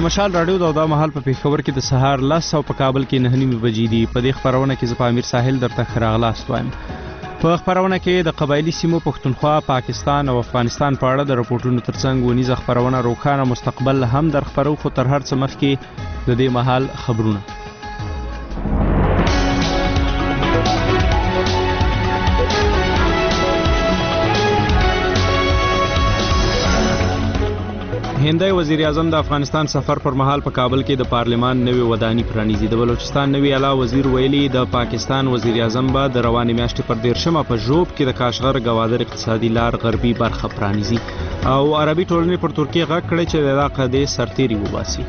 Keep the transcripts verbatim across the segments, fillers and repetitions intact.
مشال راډیو د دا مهال په پېښور کې د سهار لس او په کابل کې نه نیمې بجې دي. په دې خپرونه کې زه په امیر ساحل درته ښه راغلاست وایم. په خپرونه کې د قبایلي سیمو پښتونخوا، پاکستان او افغانستان په اړه د رپورټونو ترڅنګ ونیزه خپرونه روښانه مستقبل هم در خپرو، خو تر هر څه مخکې د دې مهال خبرونه. هندای وزیر اعظم د افغانستان سفر پر مهال په کابل کې د پارلمان نوې ودانۍ پرانیزي. د بلوچستان نوې اعلی وزیر ویلي د پاکستان وزیر اعظم به د روانې میاشتې پر دیرشمه په ژوب کې د کاشغر ګوادر اقتصادي لار غربي برخه پرانیزي او عربي ټولنې پر ترکیه غږ کړی چې د دغه قضیې سرتیري وباسي.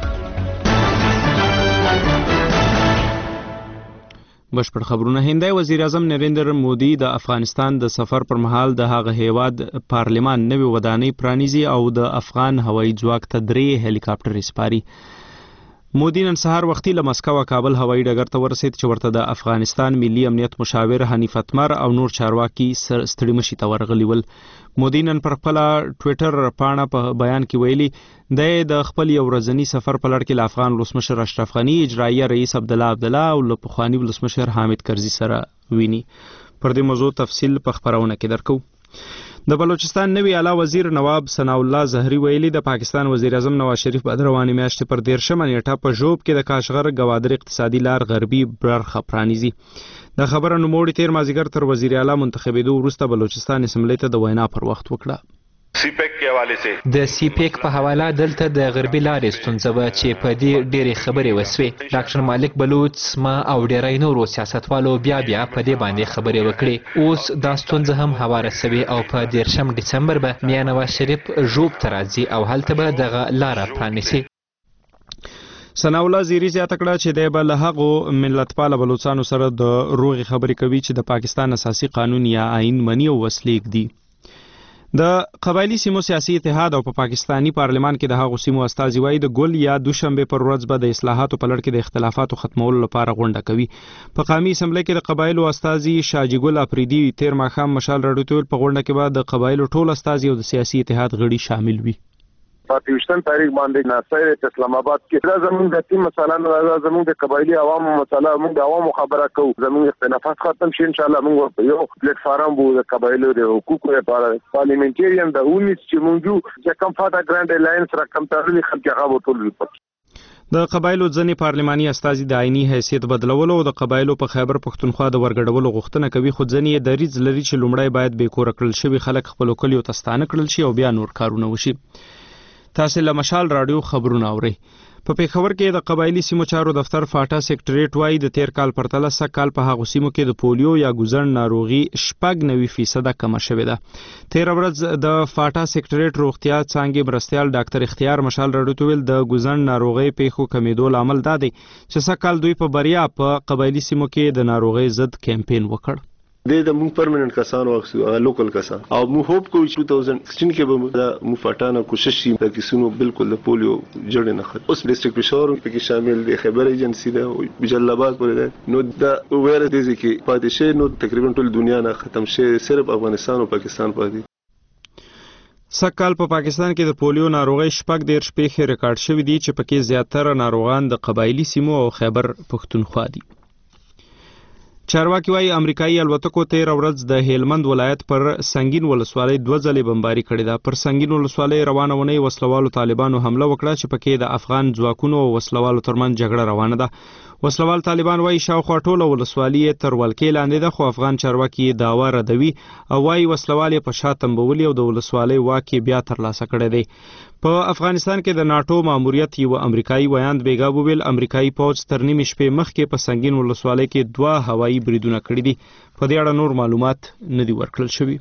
بشپړ خبرونه. هندای وزیر اعظم نریندر مودي د افغانستان د سفر پر مهال د هغه هیواد پارلمان نوې ودانۍ پرانیزي او د افغان هوایي ځواک ته درې هلیکاپټر سپاري. مودي نن سهار وختي له مسکو کابل هوایي ډګر ته ورسېد چې ورته د افغانستان ملي امنیت مشاور حنیف اتمر او نور چارواکي ستړي مشي ته ورغلي ول. مودي نن پر خپل ټویټر پاڼه په بیان کې ویلي د خپل یو ورځني سفر په لړ کې له افغان ولسمشر اشرف غني، اجراییه رئیس عبدالله عبدالله او له پخواني ولسمشر حامد کرزي سره ویني. پر دې موضوع تفصیل په خپرونه کې درکو. د بلوچستان نوی اعلی وزیر نواب ثناء الله زهري ویلي د پاکستان وزیر اعظم نواز شریف به د روانې میاشتې پر دیرشمه نیټه په ژوب کې د کاشغر ګوادر اقتصادي لار غربي برخه پرانیزي. د خبره نوموړي تیر مازدیګر تر وزیر اعلی منتخبېدو وروسته بلوچستان اسمبلی ته د وینا پر وخت وکړه. سی پیک کې حواله سي د سی پیک په حواله دلته د غربي لارې ستونزه وه چې په دې ډېرې خبرې وسوې. ډاکټر مالک بلوچ، ما او ډېری نورو سیاستوالو بیا بیا په دې باندې خبرې وکړې. اوس دا ستونزه هم هواره سوې او په دیرشم ډسمبر به میا نواز شریف ژوب ته راځي او هلته به دغه لاره پرانیسي. ثناء الله زهري زیاته کړه چې دی به له هغو ملتپاله بلوچانو سره د روغې خبرې کوي چې د پاکستان اساسي قانون یا آئین مني او وسلې ږدي. د قبایلي سیمو سیاسي اتحاد او په پا پاکستانی پارلمان کې د هغو سیمو استازي وایي د ګل یا دوشنبه پر ورځ به د اصلاحاتو په لړ کې د اختلافاتو ختمولو لپاره غونډه کوي. په قومي اسمبلی کې د قبایلو استازي شاجي ګل افریدي تیر ماښام مشال راډیو ته ویل په غونډه کې به د قبایلو ټول استازي او د سیاسي اتحاد غړي شامل وي. پاتوشتن تاریخ باندې ناصر اسلام آباد کې دا زموږ د تیم مثلا دا زموږ د قبایلی عوامو مثلا موږ د عوامو خبره کوو، زموږ اختلافات ختم شي ان شاء الله. موږ یو پلیټ فارم وو د قبایلو د حقوقو لپاره پارلیمنټریان د اونیس چې موږ چې کم فاټا ګراند الاینس را کم ترلي خلک هغه ټول ریپورت. د قبایلو ځنې پارلماني استازي د آئینی حیثیت بدلولو او د قبایلو په خیبر پښتونخوا د ورګډولو غوښتنه کوي، خو ځنې یې دریځ لري چې لومړی باید بې کوره کړل شوي خلک خپلو کلیو ته ستانه کړل شي او بیا نور کارونه وشي. تاسو له مشال راډیو خبرونه اورئ. په پېښور کې د قبایلي سیمو چارو دفتر فاټا سیکټریټ وایي د تیر کال پرتله سږ کال په هغو سیمو کې د پولیو یا ګوزڼ ناروغي شپږ نوي فیصده کمه شوې ده. تیر ورځ د فاټا سیکټریټ روغتیا څانګې مرستیال ډاکټر اختیار مشال راډیو ته ویل د ګوزڼ ناروغۍ پیښو کمیدو لامل دا دی چې سږ کال دوی په بریا په قبایلي سیمو کې د ناروغۍ ضد کمپین وکړ. د د مو پرمننت کسان واخسو لوکل کسان او مو هوپ کوو چې دو هزار سکسټین کې به د مو فاټانه کوشش شي د کیسونو بالکل د پولیو جوړ نه خط. اوس ډیسټریکټ پېښور کې شامل دي، خیبر ایجنسی ده او جلال آباد پورې ده. نو دا ویره دي چې پاتې شي نو تقریبا ټول دنیا نه ختم شي، صرف افغانستان او پاکستان پاتې. سږ کال په پاکستان کې د پولیو ناروغۍ شپږ دېرش پیښې ریکارډ شوي دي چې پکې زیاتره ناروغان د قبایلي سیمو او خیبر پښتونخوا دي. چارواکي وایي امریکایي الوتکو تیر ورځ د هلمند ولایت پر سنگین ولسوالۍ دوه ځلې بمباري کړې ده. پر سنگین ولسوالۍ روانه ونې وسلوالو طالبانو حمله وکړه چې پکې د افغان ځواکونو او وسلوالو ترمنځ جګړه روانه ده. وسلوال طالبان وایي شاوخوا ټوله ولسوالي تر ولکې لاندې ده، خو افغان چارواکي دعوا ردوي او وایي وسلوال په شا تنبولي او د ولسوالۍ واک بیا ترلاسه کړی دی. په افغانستان کې د ناټو ماموریت یو امریکایي ویاند بیګا وویل امریکایي پوځ تر نیمې شپې مخکې په سنگین ولسوالۍ کې دوه هوایي بریدونه کړي دي. په دې اړه نور معلومات نه دي ورکړل شوي.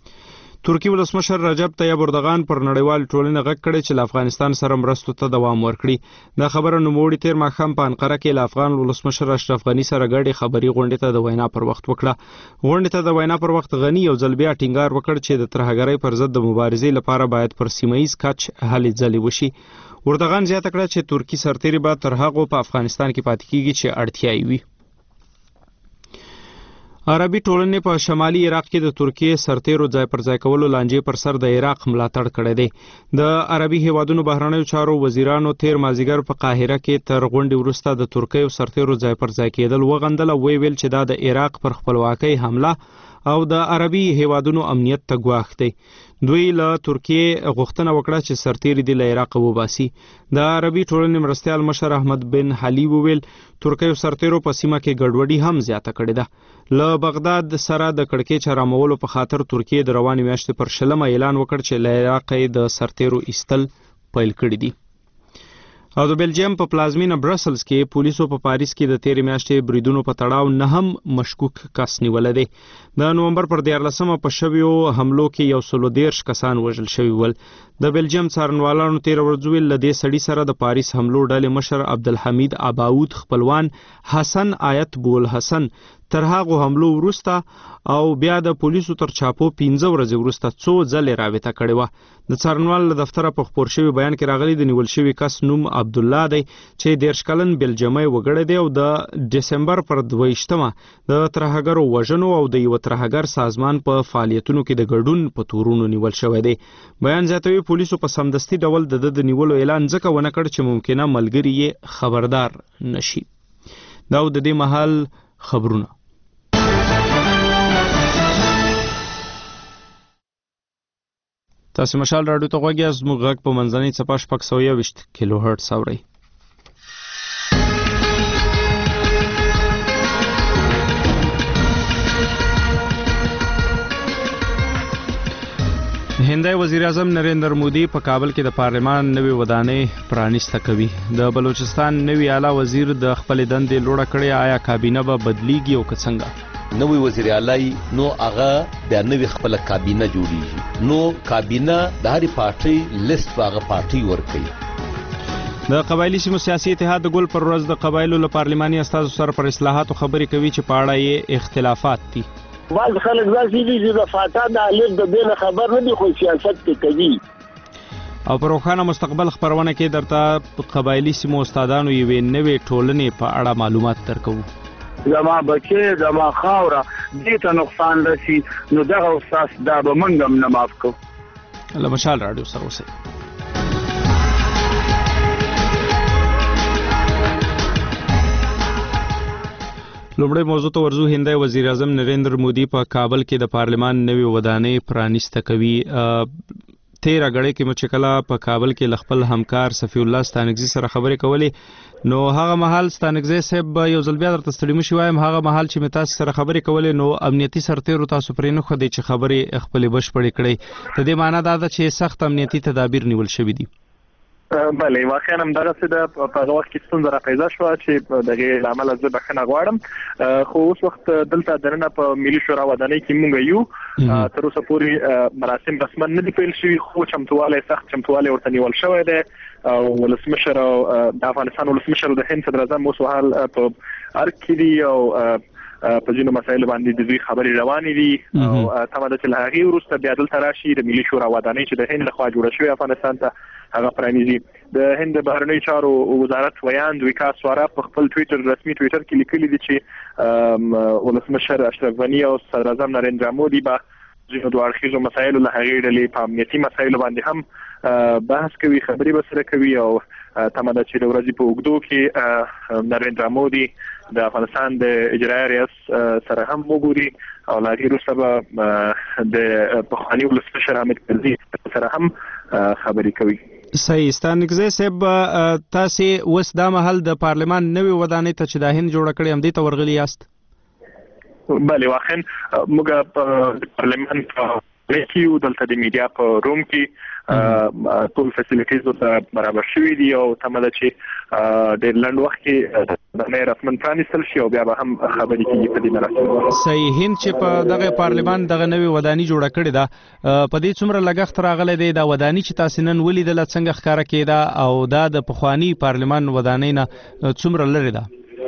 ترکی ولسمشر رجب طیب اردوغان پر نړیوال ټولنې غږ کړی چې له افغانستان سره مرستو ته دوام ورکړي. دا خبره نوموړي تیر ماښام په انقره کې له افغان ولسمشر اشرف غني سره ګډې خبري غونډې ته د وینا پر وخت وکړه. غونډې ته د وینا پر وخت غني یو ځل بیا ټینګار وکړ چې د ترهګرۍ پر ضد د مبارزې لپاره باید پر سیمه ییز کچ هلې ځلې وشي. اردوغان زیاته کړه چې ترکی سرتیري به تر هغو په افغانستان کې پاتې کیږي چې اړتیا یې وي. عربي ټولنې په شمالي عراق کې د ترکیې سرتیرو ځای پر ځای کولو لانجې پر سر د عراق ملاتړ کړی دی. د عربي هیوادونو بهرنیو چارو وزیرانو تیر مازیګر په قاهره کې تر غونډې وروسته د ترکیې سرتیرو ځای پر ځای کېدل وغندل او ویل چې دا د عراق پر خپلواکۍ حمله او د عربي هیوادونو امنیت ته ګواښ دی. دوی له ترکیې غوښتنه وکړه چې سرتیري د عراق وباسي. د عربي ټولنې مرستیال مشر احمد بن حلی وویل ترکیې سرتیرو په سیمه کې ګډوډي هم زیاته کړې ده. له بغداد سره د کړکېچ رامولو په خاطر ترکیې د روانې میاشتې پر شلمه اعلان وکړ چې له عراق د سرتیرو ایستل پیل کړي دي. او د بلجیم په پلازمینه برسلز کې پولیسو په پاریس کې د تیرې میاشتې بریدونو په تړاو نه هم مشکوک کس نیولی دی. د نومبر پر دیارلسمه په شویو حملو کې یو سلو دیرش کسان وژل شوي ول. د بلجیم څارنوالانو تیره ورځ ویل له دې سړي سره د پاریس حملو ډلې مشر عبدالحمید اباود خپلوان حسن آیت بول حسن تر هغو حملو وروسته او بیا د پولیسو تر چاپو پنځه ورځې وروسته څو ځلې رابطه کړې وه. د څارنوال له دفتره په خپور شوي بیان کې راغلي د نیول شوي کس نوم عبدالله دی چې دېرش کلن بلجیمی وګړی دی او د ډسمبر پر دویشتمه د ترهګرو وژنو او د یوه ترهګر سازمان په فعالیتونو کې د ګډون په تورونو نیول شوی دی. بیان زیاتوي پولیسو په سمدستي ډول د د نیولو اعلان ځکه ونه کړ چې ممکنه ملګري یې خبردار نشي. دا د دې مهال خبرونه. تاسو مشال راډیو ته غوږ یاست. زموږ غږ په منځنۍ څپه شپږ سوه یوویشت کیلو هرټز اورئ. هندي وزیر اعظم نریندر مودي په کابل کې د پارلمان نوې ودانۍ پرانیسته کوي. د بلوچستان نوې اعلی وزیر د خپل دندې لوړه کړې. آیا کابینه به بدلیږي او که څنګه؟ نوې وزیر اعلی نو هغه د نوې خپل کابینه جوړیږي. نو کابینه د هرې پارټۍ لیست په هغه پارټۍ ورکوي. د قبایلي سیمو سیاسي اتحاد د ګل پر ورځ د قبایلو له پارلماني استازو سره پر اصلاحاتو خبرې کوي چې په اړه یې اختلافات دي. بعض خلک داسې دي چې د فاتا د الف د دې نه خبر نه دي خو سیاست کې کوي. او په روښانه مستقبل خپرونه کې درته قبایلي سیمو استادانو یوې نوې ټولنې په اړه معلومات درکوو. زما بچې زما خاوره دې ته نقصان رسي نو دغه استاد دا به موږ هم نه معاف کوو. له مشال راډیو سره اوسئ. لومړی موضوع ته ورځو. هندي وزیر اعظم نریندر مودي په کابل کې د پارلمان نوې ودانۍ پرانیسته کوي. تیره غړې کې مو چې کله په کابل کې له خپل همکار صفي الله ستانکزي سره خبرې کولې نو هغه مهال ستانکزي صاحب یو ځل بیا درته ستړي مشي وایم هغه مهال چې مې تاسو سره خبرې کولې نو امنیتي سرتیرو تاسو پرې نه ښودئ چې خبرې خپلې بشپړې کړئ. د دې معنا دا ده چې سخت امنیتي تدابیر نیول شوي دي. بله واقعا هم دغسې ده. په هغه وخت کې ستونزه راپیدا شوه چې د هغې له امله زه بخښنه غواړم. خو اوس وخت دلته دننه په ملي شورا ودانۍ کې موږ یو. تر اوسه پورې مراسم رسما نه دي پیل شوي خو چمتوالی سخت چمتوالی ورته نیول شوی دی. او ولسمشر او د افغانستان ولسمشر او د هند صدر اعظم اوس مهال په ارګ کې دي او په ځینو مسایلو باندې د دوی خبرې روانې دي. او تمه ده چې له هغې وروسته بیا دلته راشي د ملي شورا ودانۍ چې د هند لخوا جوړه شوې افغانستان ته هغه پرانیزي. د هند بهرنیو چارو وزارت ویاند وکاس وارا په خپل ټویټر رسمي ټویټر کې لیکلي دي چې ولسمشر اشرف غني او صدر اعظم نریندر مودي به ځینو دوه اړخیزو مسایلو له هغې ډلې په امنیتي مسایلو باندې هم بحث کوي خبرې به سره کوي. او تمه ده چې د ورځې په اوږدو کې نریندر مودي د افغانستان د اجرایي ریاس سره هم وګوري او له هغې وروسته به د پخواني ولسمشر حامد کرزي سره هم خبرې کوي. صحیح. ستانکزی صاحب تاسې اوس دا مهال د پارلمان نوې ودانۍ ته چې د هند جوړه کړې همدې ته ورغلي یاست؟ بله واقعا موږ په پارلمان په کیو دلته د میډیا په روم کې ټول فیسیلیټیز ورته برابر شوي دي او تمه ده چې ډېر لنډ وخت کې ودانۍ رسما پرانیستل شي او بیا به هم خبرې کېږي په دې مراسمو. صحیح. هند چې په دغه پارلمان دغه نوې ودانۍ جوړه کړې ده په دې څومره لګښت راغلی دی؟ دا ودانۍ چې تاسې نن ولیدله څنګه ښکاره کېده او دا د پخواني پارلمان ودانۍ نه څومره لرې ده؟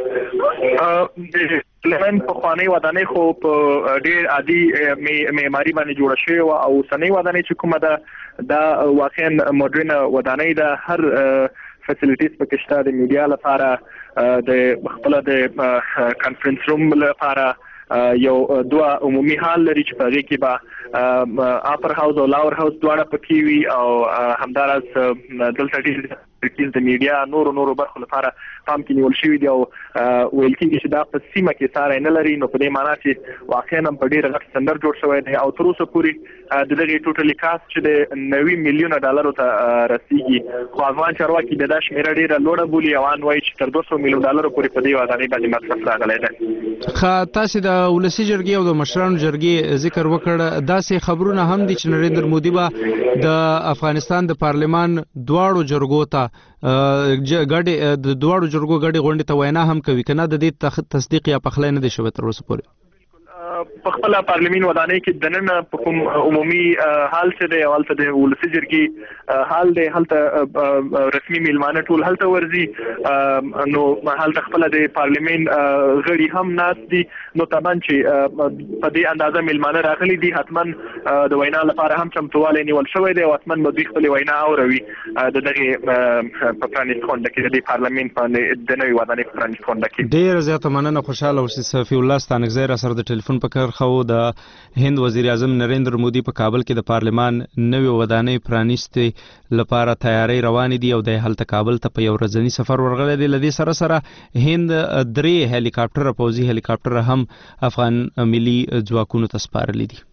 د پارلمان پخوانۍ ودانۍ خو په ډېر عادي معماري باندې جوړه شوې وه او اوسنۍ ودانۍ چې کومه ده دا واقعا موډرنه ودانۍ ده. هر فیسیلیټیز پکې شته د میډیا لپاره د خپله د کانفرنس روم لپاره یو دوه عمومي هال لري چې په هغه کې به اپر هاوس او لاور هاوس دواړه پکې وي او همداراز دلته ډېر د میډیا نورو نورو برخو لپاره پام کې نیول شوی دی او ویل کېږي چې دا په سیمه کې ساره نه لري نو په دې معنی چې واقعا هم په ډېر غټ سندر جوړ شوی دی او تر اوسه پورې د دغه ټوټلی کاست چې د نوي میلیونه ډالرو ته رسیږي خو افغان چارواکي د دا شمیره ډېره لوړه بولي او ان وایي چې تر دوه سوه میلیون ډالرو پورې په دې ودانۍ باندې مصرف راغلی دی. ښه تاسې د ولسي جرګې او د مشرانو جرګې ذکر وکړ داسې خبرونه هم دي چې نریندر مودي به د افغانستان د پارلمان دواړو جرګو ته ګډې د دواړو جرګو ګډې غونډې ته وینا هم کوي کنه د دې تصدیق یا پخلی نه دی شوی تر اوسه پورې. په خپل پارلیمین ودانۍ کې د نن په کوم عمومي حال څه دی او هلته د ولسي جرګې حال دی هلته رسمي میلمانه ټول هلته ورځي نو هلته خپل د پارلیمین غړي هم ناست دي نو طبعا چې په دې اندازه میلمانه راغلي دي حتما د وینا لپاره هم چمتووالی نیول شوی دی او حتما به دوی خپلې وینا اوروي د دغې په پرانیست غونډه کې د دې پارلیمین باندې د نوې ودانۍ په پرانیست غونډه کې. ډېره زیاته مننه خوشحاله اوسئ. صفي الله ستانکزی را سره د ټلیفون په کار خو د هند وزیر اعظم نریندر مودي په کابل کې د پارلمان نوې ودانۍ پرانیستې لپاره تیاری روانې دي او د هلته کابل ته په یو ورځني سفر ورغلی دی. له دې سره سره هند درې هلیکاپټره پوځي هلیکاپټره هم افغان ملي ځواکونو ته سپارلي دي.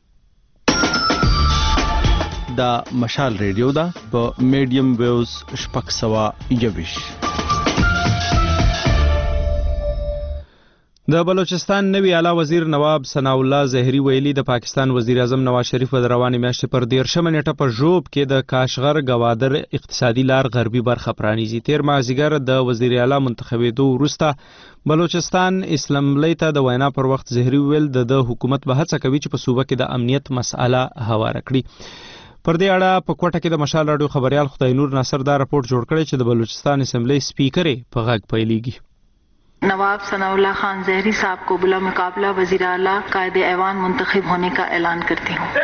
دا مشال ریډیو ده په میډیم ویوز شپږ سوه یوویشت. د بلوچستان نوی اعلی وزیر نواب ثناء الله زهري ویلي د پاکستان وزیر اعظم نواز شریف د روانې میاشتې پر دیرشمه نیټه په ژوب کې د کاشغر ګوادر اقتصادي لار غربي برخه پرانیزي. تیر مازدیګر د وزیر اعلی منتخبېدو وروسته بلوچستان اسلاملی ته د وینا پر وخت زهري ویل د حکومت به هڅه کوي چې په صوبه کې د امنیت مسأله هواره کړي. پر دې اړه په کوټه کې د مشال راډیو خبريال خدای نور ناصر دا راپورټ جوړ کړی چې د بلوچستان اسمبلی سپیکر په غږ پیلېږي. नवाब सनाउल्लाह खान जहरी साहब को बिला मुकाबला वजीर आला कायदे ऐवान मुंतखब होने का ऐलान करती हूँ.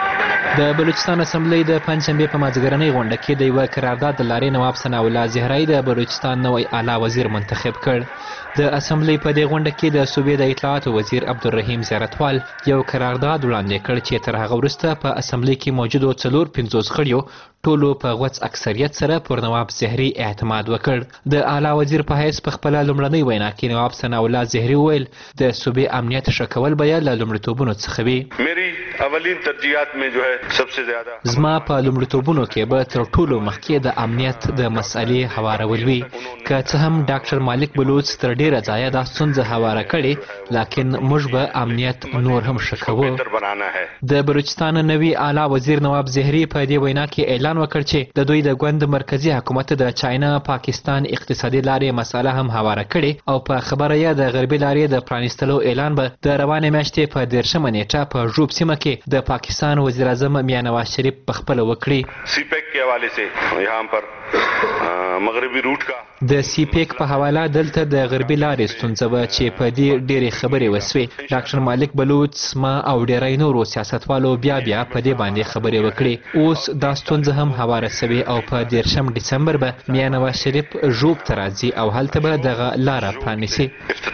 د بلوچستان اسمبلی د پنځشنبې په مازدیګرنۍ غونډه کې د یوه قرارداد د لارې نواب ثناء الله زهري د بلوچستان نوی اعلی وزیر منتخب کړ. د اسمبلی په دې غونډه کې د صوبې د اطلاعاتو وزیر عبدالرحیم زیارتوال یو قرارداد وړاندې کړ چې تر هغه وروسته په اسمبلی کې موجودو څلور پنځوس غړیو ټولو په غوڅ اکثریت سره پر نواب زهري اعتماد وکړ. د اعلی وزیر په حیث په خپله لومړنۍ وینا کې نواب ثناء الله زهري وویل د صوبې امنیت ښه کول به یې له لومړیتوبونو څخه وي. اولین ترجیحات میں جو ہے سب سے زیادہ زما په لومړیتوبونو کې به تر ټولو مخکې د امنیت د مسئلې هوارول وي. که څه هم ډاکټر مالک بلوچ تر ډیره ځایه دا ستونزه هواره کړې لیکن موږ به امنیت نور هم ښه کوو. د بلوچستان نوي اعلی وزیر نواب زهري په دې وینا کې اعلان وکړ چې د دوی د ګوند مرکزی حکومت د چاینا پاکستان اقتصادي لارې مسأله هم هواره کړې او په خبره یې د غربي لارې د پرانیستلو اعلان به د روانې میاشتې په دیرشمه نیټه په ژوب سیمه کې د پاکستان وزیر اعظم میاں نواز شریف په خپله وکړي. سی پیک کے حوالے سے یہاں پر مغربي روټ کا د سی پیک په حواله دلته د غربي لارې ستونزه وه چې په دې ډېرې خبرې وسوې. ډاکټر مالک بلوچ ما او ډېری نورو سیاستوالو بیا بیا په دې باندې خبرې وکړې. اوس دا ستونزه هم هواره سوې او په دیرشم ډسمبر به میاں نواز شریف ژوب ته راځي او هلته به دغه لاره پرانیسي.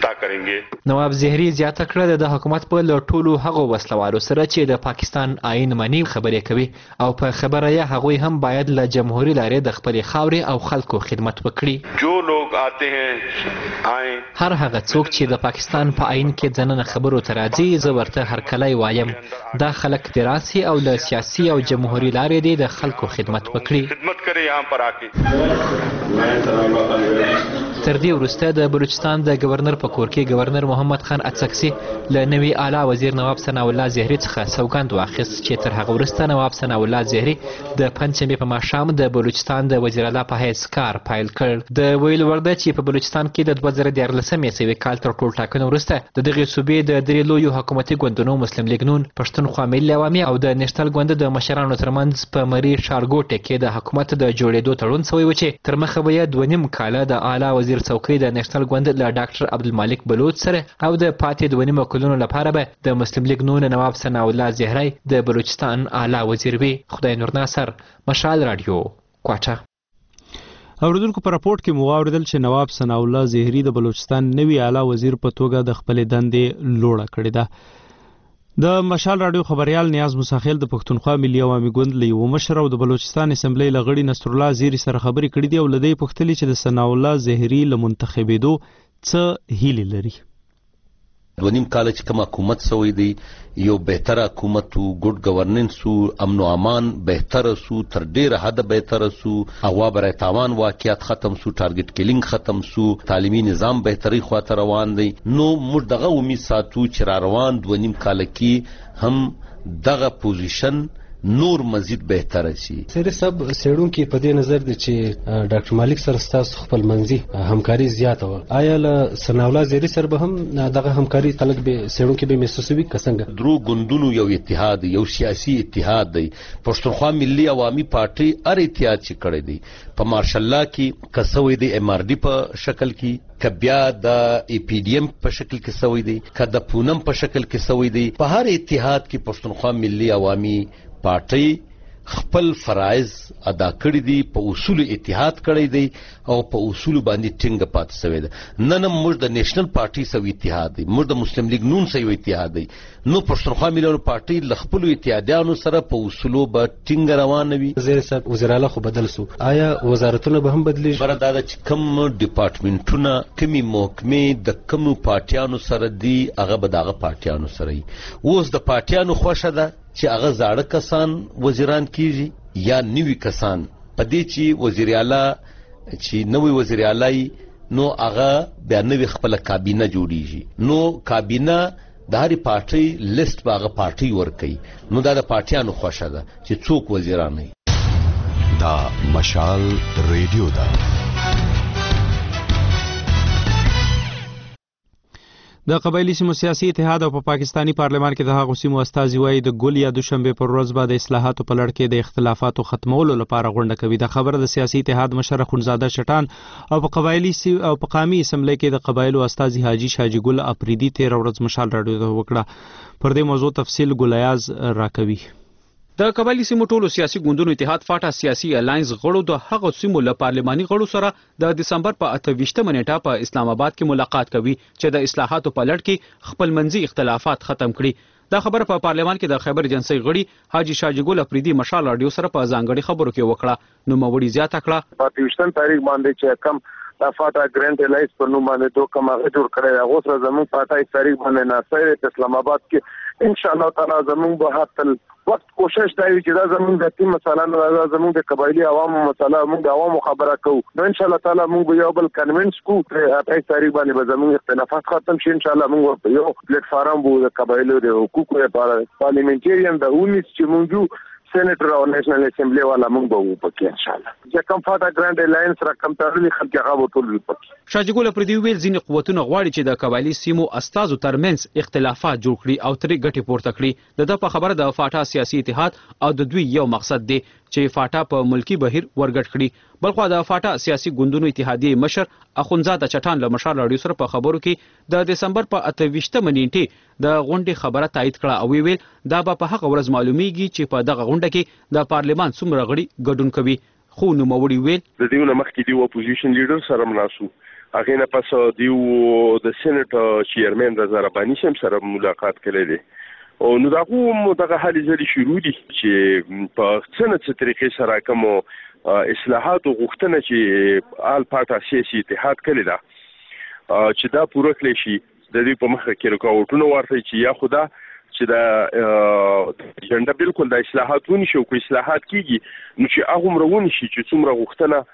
نواب زهري زیاته کړه د حکومت به له ټولو هغو وسلوالو سره چې د پاکستان آئین مني خبرې کوي او په خبره یې هغوی هم باید له جمهوري لارې د خپلې خاورې او خلکو خدمت وکړي. جو لوگ آتے ہیں آئیں هر هغه څوک چې د پاکستان په آئین کې ځننه خبرو ته راځي زه ورته هرکلی وایم دا خلک دې راسي او له سیاسي او جمهوري لارې دې د خلکو خدمت وکړي. خدمت کرے یہاں پر آکے. تر دې وروسته د بلوچستان د گورنر په کور کې گورنر محمد خان اڅکسي له نوي اعلی وزیر نواب ثناء الله زهري څخه سوګند واخیست چې تر هغه وروسته نواب ثناء الله زهري د پنځشنبې په ماښام د بلوچستان د وزیر اعلی په حیث کار پیل کړ. د ویلو وړ ده چې په بلوچستان کې د دوه زره دیارلسمې عیسوي کال تر ټول ټاکنو وروسته د دغې صوبې د درې لویو حکومتي ګوندونو مسلم لیګ نون، پښتونخوا ملي عوامي او د نېشنل ګوند د مشرانو ترمنځ په مري ښارګوټي کې د حکومت د جوړېدو تړون شوی و چې تر مخه به یې دوه نیم کاله د اعلی وزیر څوکۍ د نېشنل ګوند له ډاکټر عبدالمالک بلوچ سره او د پاتې دوه نیمو کلونو لپاره به د مسلم لیګ نون نواب ثناء الله زهري د بلوچستان اعلی وزیر وي. خدای نور ناصر، مشال راډیو، کوټه. اوریدونکو په راپورټ کې مو واوریدل چې نواب ثناء الله زهري د بلوچستان نوي اعلی وزیر په توګه د خپلې دندې لوړه کړې ده. د مشال رادیو خبريال نیاز مساخیل د پښتونخوا ملي عوامي ګوند له یو مشر او د بلوچستان اسمبلی لغړي نصر الله زیری سره خبرې کړې دي او لدی پښتلي چې د ثناء الله زهري له منتخبېدو څه هیله لري. دو نیم کال چې کوم حکومت سوی دی یو بهتره حکومت او ګډ گورننس او امن او امان بهتره سو تر ډیره حد بهتره سو اغوا برای تاوان واقعیت ختم سو ټارګټ کیلینګ ختم سو تعلیمي نظام بهتري خواته روان دی نو موږ دغه امید ساتو چې را روان دو نیم کال کې هم دغه پوزیشن نور مزید بهتره شي. سره سب سیړونکو په دې نظر دي چې ډاکټر مالک سره ستاسو خپل منځي همکاري زیاته و. آیا له ثناء الله زهري سره به هم دغه همکاري خلک به سیړونکو به محسوسوي کسنګ درو ګوندونو یو اتحاد یو سیاسي اتحاد دی. پښتونخوا ملي عوامي پارټي ار اتحاد چې کړی دی په مارشل الله کې کسوي دی ام ار ډي په شکل کې کبیا د ای پی ډی ایم په شکل کې سوی دی کده پونم په شکل کې سوی دی. په هر اتحاد کې پښتونخوا ملي عوامي پارټي خپل فرایض ادا کړی دي په اصول اتحاد کړی دی او په اصول باندې ټینګ پات شوی دی. نن موږ د نېشنل پارټي سو اتحاد دی موږ د مسلم لیگ نون سو اتحاد دی نو پښتونخوا ملي پارټي ل خپل اتحادیانو سره په اصولو به ټینګ روان وي. وزیر صاحب وزیر اعلی خو بدل سو آیا وزارتونه به هم بدلیږي؟ بردا د کوم ډپارټمنټونه کمی محکمې د کوم پارټیانو سره دی هغه به دغه پارټیانو سره وي. اوس د پارټیانو خوښه ده چې هغه زاړه کسان وزیران کیږي یا نوی کسان په دې چې وزیر اعلی چې نوی وزیر اعلی نو هغه بیا نوی خپل کابینه جوړیږي نو کابینه د هر پارټي لیست باغه پارټي ورکي نو دا د پارټیانو خوښه ده چې څوک وزیران وي. دا مشال ریډیو دا د قبایلی سیمو سیاسي اتحاد او په پا پاکستانی پارلمان کې د هغو سیمو استازي وایي د ګل یا دوشنبه پر ورځ به د اصلاحاتو په لړ کې د اختلافاتو ختمولو لپاره غونډه کوي. د خبره د سیاسي اتحاد مشر خونزاده چټان او په قبایلی سی او په قامي اسمبلی کې د قبایلو استازي حاجی شاجی ګل اپریدي تیر ورځ مشال راډیو ته وکړه. پر دې موضوع تفصیل ګلیاز راکوي. د قبایلی سیمو ټولو سیاسي ګوندونو اتحاد فاټا سیاسي الاینس غړو د هغو سیمو له پارلماني غړو سره د دسمبر په اته ویشتمه نیټه په اسلام آباد کې ملاقات کوي چې د اصلاحاتو په لړ کې خپل منځي اختلافات ختم کړي. دا خبره په پارلمان کې د خیبر ایجنسی غړي حاجی شاجی ګل اپریدي مشال رادیو سره په ځانګړي خبرو کې وکړه. نو موري زیاته کړه په اته ویشتمه تاریخ باندې چې کم د فاټا ګرانډ الایس په نوم باندې دوه کومه جوړ کړی هغه سره زموږ په اته تاریخ باندې ناصر اسلام آباد کې ان شاء الله تعالی زموږ به حتل وخت کوشش دی چې دا زموږ د تیم مثلا دا زموږ د قبایلی عوامو مثلا موږ د عوامو خبره کوو نو ان شاء الله تعالی موږ یو بل کنوینس کو اته تاریخ باندې به زموږ اختلافات ختم شي. ان شاء الله موږ یو پلیټ فارم بو د قبایلو د حقوقو لپاره پارلیمنټریان د اونیس چې موږ سېنیټر او نېشنل اسمبلی والا موږ به وپکې ان شاء الله چې کوم فاټا ګرانډ الایانس رقم تړلي خلک هغه ټول وپکې. شاجی ګل اپریدي ویل ځینې قوتونه غواړي چې د قبایلی سیمو استازو ترمنځ اختلافات جوړ کړي او ترې ګټې پورته کړي. د د په خبره د فاټا سیاسي اتحاد او د دوی یو مقصد دی چې فاټا په ملکی بهیر ورګټ کړي. بلخو د فاټا سیاسي ګوندونو اتحادیه مشر اخونزاده چټان له مشال رادیو سره په خبرو کې د دسمبر په اته ویشتمه نیټه د غونډې خبره تایید کړه او ویل دا به په هغه ورځ معلومیږي چې په دغه غونډه کې د پارلمان څومره غړي ګډون کوي. خو نو موري ویل د دیونه مخکې دی اپوزیشن لیډر سره مناسو هغه نه پس دیو د سېنیټ چیرمن رضا ربانی سم سره ملاقات کړی دی او نو دا کوم دغه حالې زری شروع دي چې په څنګه طریقې سره کوم اصلاحات غوښتنه چې آل پاټا سیاسي اتحاد کړی دا چې دا پوره کړی شي د دې په مخه کې رکاوټونه ورته چې یا خدا چې دا جنډه بالکل د اصلاحاتونو شو کو اصلاحات کیږي نو چې هغه مرونه شي چې څومره غوښتنه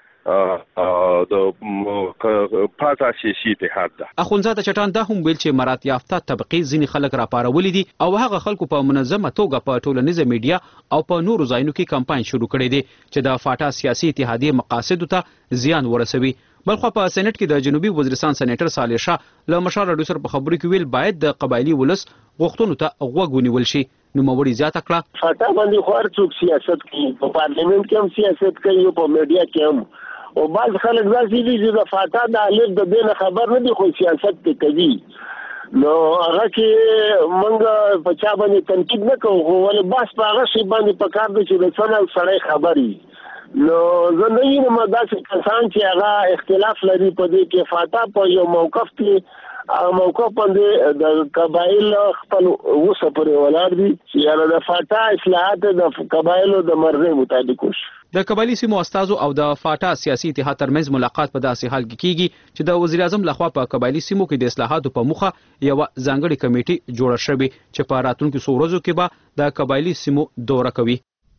د پاټا سیاسي اتحاد ده. اخونزاده چټان دا هم ویل چې مرات یافته طبقه ځینې خلک راپارولي دي او هغه خلکو په منظمه توګه په ټولنیزه میډیا او په نورو ځایونو کې کمپاین شروع کړی دی چې د فاټا سیاسي اتحادیه مقاصدو ته زیان ورسوي. بلخو په سېنات کې د جنوبي وزیرستان سېنیټر صالح شاه له مشال رادیو سره په خبرو کې ویل باید د قبایلی ولس غوښتنو ته غوږ ونیول شي. نو موري زیاته کړه فاټا باندې خو هر څوک سیاست کوي په پارلیمنت کې هم سیاست کوي او په میډیا کې هم او بعض خلک داسې دي چې د فاټا د الف د دې خبر نه دي خو سیاست کوي نو هغه کې موږ په چا باندې تنقید نه کوو ولې بس په هغه شی باندې په کار دي چې د څنګه سړی خبري نو زه نه یم داسې کسان چې هغه اختلاف لري په دې کې فاتا په یو موقف کې هغه موقف باندې د قبایل خپل وسه پرې ولاړ دي چې یاره د فاتا اصلاحات د قبایلو د مرغۍ مطابق وشي. د قبایلی سیمو استازو او د فاټا سیاسي اتحاد ترمنځ ملاقات په داسې حال کې کیږي چې د وزیر اعظم لخوا په قبایلی سیمو کې د اصلاحاتو په موخه یو ځانګړي کمیټه جوړه شوې چې په راتلونکو څو ورځو کې به د قبایلی سیمو دوره کوي.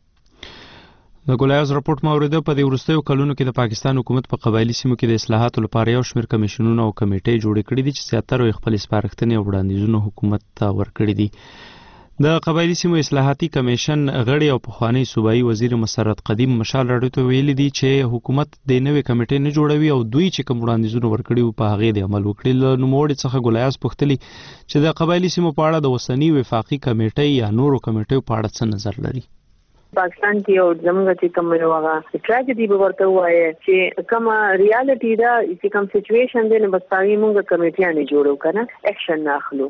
د ګولیاز راپورټ مورده په دې وروستیو کلونو کې د پاکستان حکومت په قبایلی سیمو کې د اصلاحاتو لپاره یو شمېر کمیشنونه او کمیټې جوړې کړې دي چې زیاتره خپل سپارښتنې او وړاندیزونه حکومت ته ورکړي دي. د قبایلی سیمو اصلاحاتي کمیشن غړي او پخوانی صوبایي وزیر مسرت قدیم مشال راډیو ته ویلي دي چې حکومت د نوې کمیټې نه جوړوي او دوی چې کوم وړاندیزونه ورکړي په هغه د عمل وکړي. له نوموړي څخه ګولیاز پوښتلي چې د قبایلی سیمو په اړه د اوسنی وفاقي کمیټې یا نورو کمیټو په اړه څه نظر لري. پاکستان کې او زموږ چې کوم یو هغه ټراجډي به ورته وایي چې کوم ریالټي دا چې کوم سچويشن دی نو بس پای موږ کمیټیانه جوړو کنه اکشن اخلو.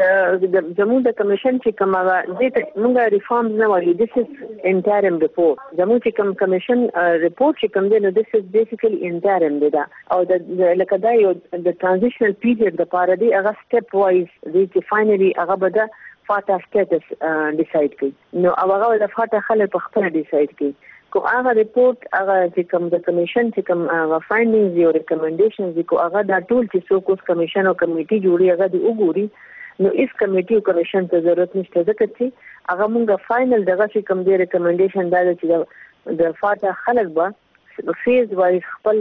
د زموږ د کمیشن چې کوم هغه دې موږ ریفارمز نه وایو دیس از انټرم ریپورت. زموږ چې کوم کمیشن ریپورت چې کوم دی نو دیس از بیسیکلی انټرم دی دا او د لکه دا یو د ترانزیشنل پیریډ د پاره دی هغه سټپ وایز دی چې فائنلی هغه به فاتا سټیټس ډیساید کړي نو هغه د فاتا خلک په خپل ډیساید کړي کو هغه ریپورت هغه چې کوم د کمیشن چې کوم هغه فایندینګز او ریکمنډیشنز کو هغه دا ټول چې څوک اوس کمیشن او کمیټي جوړي هغه دی وګوري نو اس کمیټي او کمیشن ته ضرورت نشته ځکه چې هغه مونږه فائنل دغه چې کوم دی ریکمنډیشن دا چې د فاتا خلک به فیز وایز خپل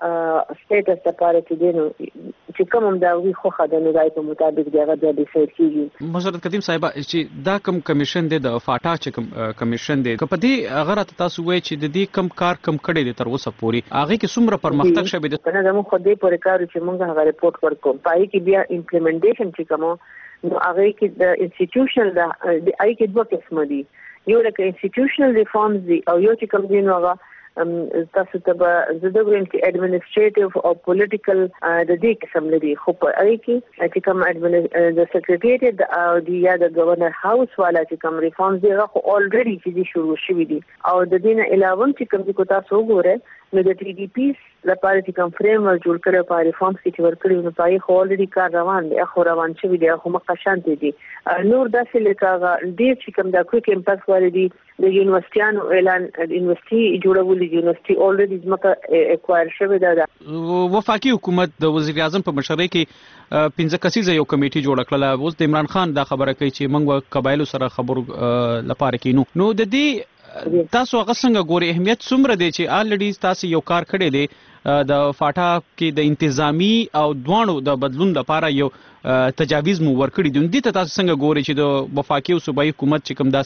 سټیټس لپاره چې دینو چې کوم هم دا وی خو خدانو دای په مطابق دغه د ډیسایډ کیږي. مسرت قدیم صاحب چې دا کوم کمیشن دی د فاټا چې کوم کمیشن دی په دې هغه تاسو وایي چې د دې کم کار کم کړي دي تر اوسه پوري هغه کې څومره پرمختګ شوی دی. کنه زموږ خو دې پورې کار چې موږ هغه ریپورت ورکوم پای کې بیا امپلیمنټیشن چې کوم نو هغه کې د انسټیټیوشنل د آی کې دوه قسم دي. یو لکه انسټیټیوشنل ریفارمز دي او یو چې کوم دي نو هغه تاسو ته به زده وګورئ چې اډمنسټریټیو او پولیټیکل د دې قسم لري خو په اړ کې چې کوم د سیکریټریټ او د یا د گورنر هاوس والا چې کوم ریفارمز دي هغه اولریډي چې شروع شوي دي او د دې نه علاوه چې کوم کو تاسو وګورئ نو د ټي ډي پی لپاره چې کوم فریم ورک جوړ کړو په ریفارمز کې ورکړي نو پای خو اولریډي کار روان دی خو روان شوی دی خو مقشان دي نور داسې لکه ډیر چې کوم د کویک امپاکټ والدي د یونیورسيانو اعلان یونیورسيټي جوړول دي یونیورسيټي اولریډي ځمکه اکوایر شوی ده. وفاقي حکومت د وزیر اعظم په مشرۍ کې پنځه کسیزه یو کمیټي جوړ کړله. اوس د عمران خان دا خبره کوي چې موږ قبایلو سره خبرو لپاره کینو نو د دې تاسو هغه څنګه ګوري اهمیت څومره دی چې الریډي تاسو یو کار کړی دی د فاټا کې د انتظامی او دوانو د بدلون لپاره یو تجاویز مو ورکړي دي. دې ته تاسو څنګه ګوري چې د وفاقي او صوبایي حکومت چې کوم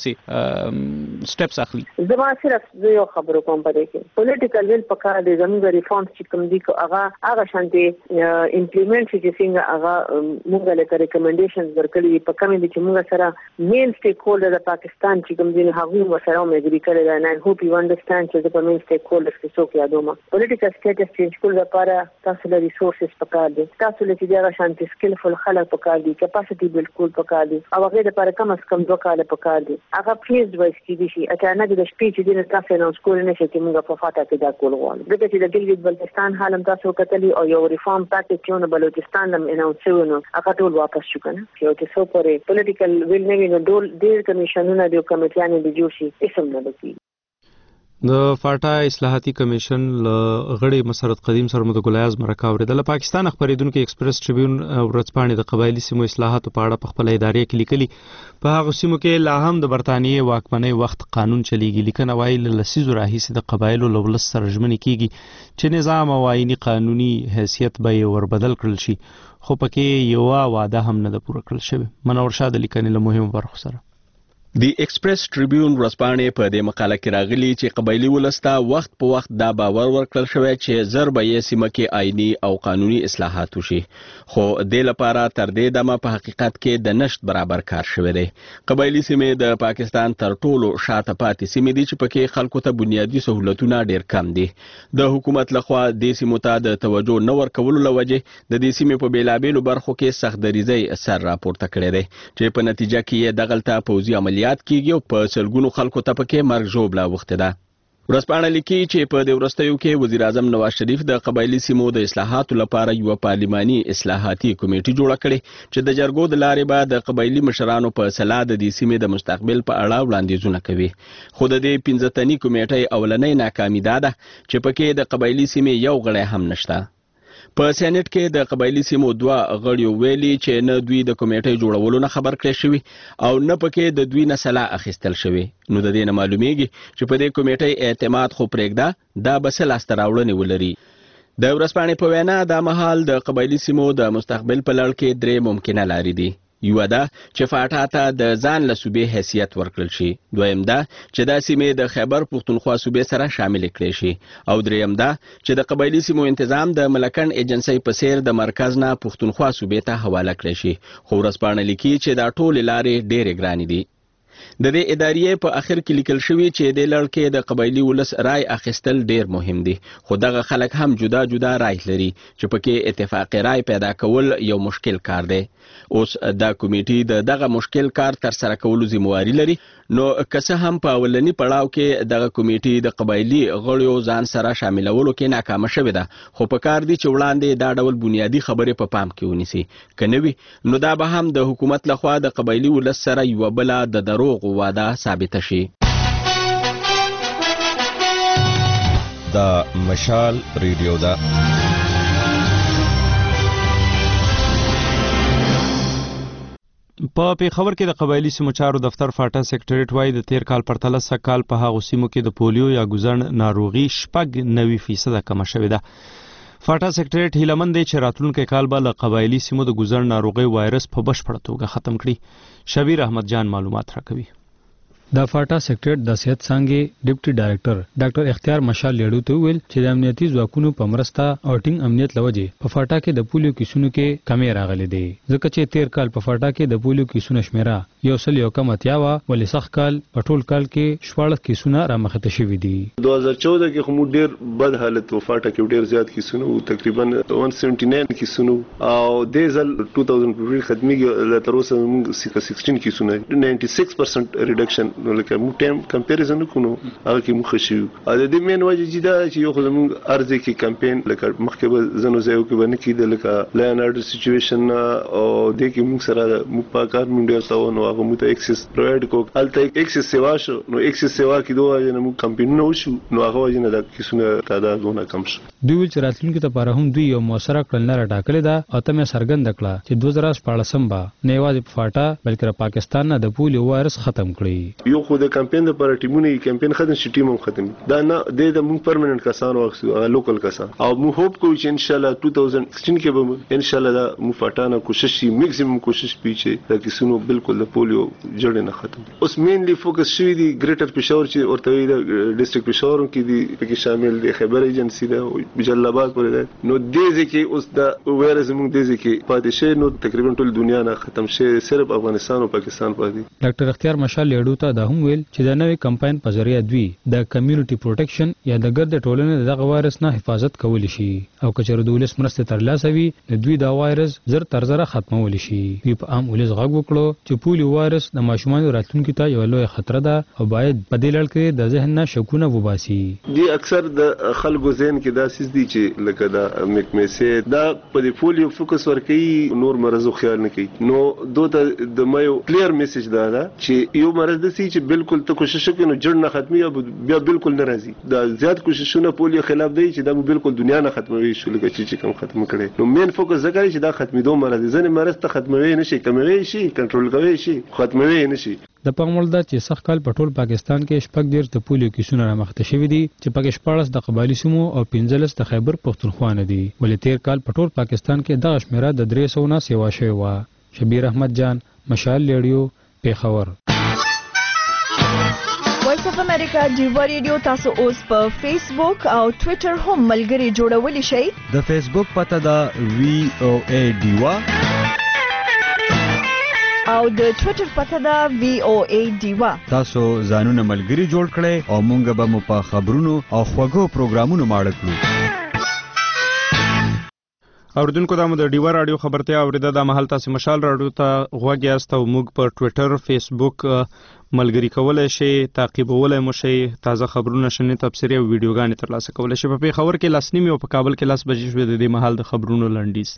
داسې سټپس اخلي؟ زما صرف یو خبرو کوم پدې کې پولیټیکل ویل پکاره دي زموږ ریفارمز چې کوم دي هغه هغه شانتي امپلیمنټ چې څنګه هغه موږ له ریکمنډیشنز ورکړي په کوم دي چې موږ سره مین سټیک هولډر د پاکستان چې کوم دي هغه مو سره مې کړی دا نه هوپ یو انډرستانډ چې د مین سټیک هولډرز کې څوک یادوم پولیټیکل سټیټس چینج کول لپاره تاسو له ریسورسز پکار دي تاسو له چې دا شانتي سکلفل خلک پکار دي کیپاسټي بالکل پکار دي او هغه لپاره کم از کم دوه کاله پکار دي هغه فیز وایس کې دي شي اچانک د شپې چې دینه تاسو نه سکول نه شي چې موږ په فاټا کې دا کول غواړو دغه چې د ګلګت بلتستان حالم تاسو کتلی او یو ریفارم پاکیج چې نو بلوچستان لم اناونس شو نو هغه ټول واپس شو کنه چې چې سو پرې پولیټیکل ویل نه ویني ډول ډیر کمیشنونه د کمیټیانو د جوړ شي اسم نه دي. د فاټا اصلاحاتي کمیشن له غړي مسرت قدیم سره مو د ګولیاز مرکه اورېدله. پاکستان خبرېدونکو ایکسپریس ټریبیون ورځپاڼې د قبایلی سیمو اصلاحاتو په اړه په خپل ادارې کې لیکلي په هغه سیمو کې لا هم د برتانیې واکمنۍ وخت قانون چلیږي. لیکنه وایي له لسیزو راهیسې د قبایلو له ولس سره ژمنې کیږي چې نظام او آئیني قانوني حیثیت به یې وربدل کړل شي خو پکې یوه واده هم نه ده پوره کړل شوې. منور شاه د لیکنې له مهمو برخو سره دی ایکسپریس ټریبیون ورځپاڼې په دې مقاله کې راغلي چې قبایلی ولسته وخت په وخت دا باور ورکړل شوی چې زر به یې سیمه کې آئینی او قانوني اصلاحات وشي خو دې لپاره تر دې دمه په حقیقت کې د نشت برابر کار شوی دی. قبایلی سیمې د پاکستان تر ټولو شاته پاتې سیمې دي چې پکې خلکو ته بنیادي سہولتونه ډیر کم دي. د حکومت لخوا د سیمو ته د توجه نه ورکولو لوجه د دې سیمې په بیلابېلو برخو کې سخت دریزۍ سر راپورته کړی دی چې په نتیجه کې یې دغلته پوځي عملیات کیږي او په سلګونو خلکو ته پکې مرګ ژوبله وخته ده. ورځپاڼه لیکي چې په دې وروستیو کې وزیر اعظم نواز شریف د قبایلی سیمو د اصلاحاتو لپاره یو پارلماني اصلاحاتي کمیټه جوړه کړې چې د جرګو د لارې به د قبایلی مشرانو په سلا د دې سیمې د مستقبل په اړه وړاندیزونه کوي. خو د دې پنځه تنې کمیټې اولنۍ ناکامي ده چې پکې د قبایلی سیمې یو غړی هم نشته. په سېنات کې د قبایلی سیمو دوه غړي ویلي چې نه دوی د کمیټې جوړولو نه خبر کړی شوی او نه پکې د دوی نه سلا اخیستل شوی. نو د دې نه معلومیږي چې په دې کمیټې اعتماد خو پرېږده دا به څه لاسته راوړنې ولري. د ورځپاڼې په وینا دا مهال د قبایلی سیمو د مستقبل په لړ کې درې ممکنه لارې دي. یو دا چې فاټا ته د ځان له صوبې حیثیت ورکړل شي، دویم دا چې دا سیمې د خیبر پښتونخوا صوبې سره شامل کړي شي، او دریم دا چې د قبایلی سیمو تنظیم د ملکن ایجنسی په څیر د مرکز نه پښتونخوا صوبې ته حواله کړي شي. خو ورځپاڼه لیکي چې دا ټول لارې ډېرې ګرانې دي. د دې ادارې په اخر کې لیکل شوی چې د لړ کې د قبایلی ولس رای اخیستل ډیر مهم دي، خو دغه خلک هم جدا جدا رای لري چې پکې اتفاقی رای پیدا کول یو مشکل کار دی. اوس دا کمیټې د دغه مشکل کار تر سره کولو ذمہواری لري. نو که څه هم په اولنی پړاو کې دغه کمیټې د قبایلی غړیو ځان سره شاملولو کې ناکامه شوې ده، خو په کار دي چې وړاندې دا ډول بنیادی خبرې په پام کې ونیسي. که نه وي نو دا به هم د حکومت لخوا د قبایلی ولس سره یوه بله د دروغ وعده ثابته شي. دا مشال ریډیو ده. په پیښور کې د قبایلی سیمو چارو دفتر فاټا سیکریټریټ وايي د تیر کال پرتله سږ کال په هغو سیمو کې د پولیو یا ګوزڼ ناروغي شپږ نوي فیصده کمه شوې ده. فاټا سیکریټریټ هیله مند دی چې راتلونکی کال به له قبایلی سیمو د ګوزڼ ناروغي وایرس په بشپړه توګه ختم کړي. شبیر احمد جان معلومات راکوي. د فاټا سیکریټریټ د صحت څانګې ډیپټي ډایریکټر ډاکټر اختیار مشال لیډو ته ویل چې د امنیتي ځواکونو په مرسته او ټینګ امنیت لوجې په فاټا کې د پولیو کیسونو کې کمی راغلي دی، ځکه چې تیر کال په فاټا کې د پولیو کیسونو شمیره یو سل یو کم اتیا وه، ولې سږ کال په ټول کال کې شپاړس کیسونه رامخته شوي دي. دوه هزار چودہ کې خو موږ ډېر بد حالت و، فاټا کې ډېر زیات کیسونه وو، تقریبا ایک سو ستر کیسونه او دې ځل دوه هزار فبروري ختمېږي تر اوسه موږ شپږ کیسونه نود شپږ پرسنټ ریډکشن نو لکه موږ ټایم کمپیریزن وکړو هغه کې موږ ښه شوي. او د دې مین وجه چې دا چې یو خو زموږ ارزه کې کمپین لکه مخکې به ځینو ځایو کې به نه کېده لکه لا اینډ آرډر سچویشن او دې کې موږ سره موږ په کار موږ ډېر کوو نو هغه موږ ته اکسس پرووایډ کوو. هلته اکسس سیوا شو نو اکسس سیوا کې دوه وجې نه موږ کمپینونه وشو نو هغه وجې نه دا کیسونه تعداد دونه کم شو. دوی ویل چې راتلونکي لپاره هم دوی یو مؤثره کړنلاره ټاکلې ده او ته مې څرګنده کړه چې دوه زره شپاړسم به نه یوازې په فاټا بلکې د پاکستان نه د پولیو وایرس ختم کړي. یو خو د کمپین لپاره ټیمونه یې کمپین ختم شي، ټیم هم ختم دا نه دی د موږ پرمننت کسان واخسو هغه لوکل کسان او موږ هوپ کوو چې ان شاء الله دوه هزار شپږ کې به ان شاء الله دا موږ فاټا نه کوشش شي میکسیمم کوشش پی چې دا کیسونو بالکل د پولیو جوړ نه ختم. اوس مینلی فوکس شوی دی ګریټر پېښور چې ورته وی د ډیسټریکټ پېښور کې دی پکې شامل دی، خیبر ایجنسی ده او جلال آباد پورې ده. نو دې ځکه اوس دا وایرس موږ دې ځکه پاتې شي نو تقریبا ټول دنیا نه ختم شي، صرف افغانستان او پاکستان پاتې. ډاکټر اختیار مشال لیډو ته دا هم ویل چې دا نوې کمپاین په ذریعہ دوی د کمیونټي پروټیکشن یا د ګرد ټولنې دغه وایرس نه حفاظت کولی شي او که چېرې د ولس مرستې ترلاسه وي د دوی دا وایرس زر تر زره ختمولی شي. دوی په عام ولس غږ وکړو چې پولیو وایرس د ماشومانو راتلونکي ته یوه لویه خطره ده او باید په دې لړ کې د ذهن نه شکونه وباسي. دی اکثر د خلکو ذهن کې دا سیس دي چې لکه دا مکمیسې دا په دې پولیو فوکس ورکوي نور مرضو خیال نه کوي. نو دوی ته د مایو کلیر میسج دا ده چې یو مرض داسې چې بالکل ته کوشش وکړې نو جړ نه ختمي او بیا بالکل نه راځي. دا زیات کوششونه پولیو خلاف دی چې دا بالکل دنیا نه ختموي شو لکه چې کوم ختم کړي. نو مین فوکس ځکه چې دا ختمېدو مرض دی، ځینې مرض ته ختموي نه شي، کموي شي، کنټرول کوي شي، ختموي نه شي. د پام وړ ده چې سږ کال په ټول پاکستان کې شپږ دېرش د پولیو کیسونه رامخته شوي دي چې پکې شپاړس د قبایلي سیمو او پنځلس د خیبر پښتونخوا نه دي، ولې تیر کال په ټول پاکستان کې دغه شمیره د درې سوه نه سیوا شوې وه. شبیر احمد جان مشال لیډیو پیښور. وایس اف امریکا ډیوا ریډیو تاسو اوس په فیسبوک او ټوئیټر هم ملګري جوړولی شئ. د فیسبوک پته ده وی او ای ډیوا او د ټوئیټر پته ده وی او ای ډیوا. تاسو ځانونه ملګري جوړ کړئ او مونږ به مو په خبرونو او خوږو پروګرامونو ماړه کړو. اوریدونکو دا مو د ډیوا رادیو خبرتیا اوریده د مهال تاسو مشال رادیو ته غوږ یاست او موږ په ټوئیټر فیسبوک ملګری کولای شي تعقیبولای مو شي تازه خبرونه شنه تبصره او ویډیوګانې ترلاسه کولای شي په خبر کې لاس نیمه او په کابل کې لاس بجې شوې د دې مهال د خبرونو لنډیز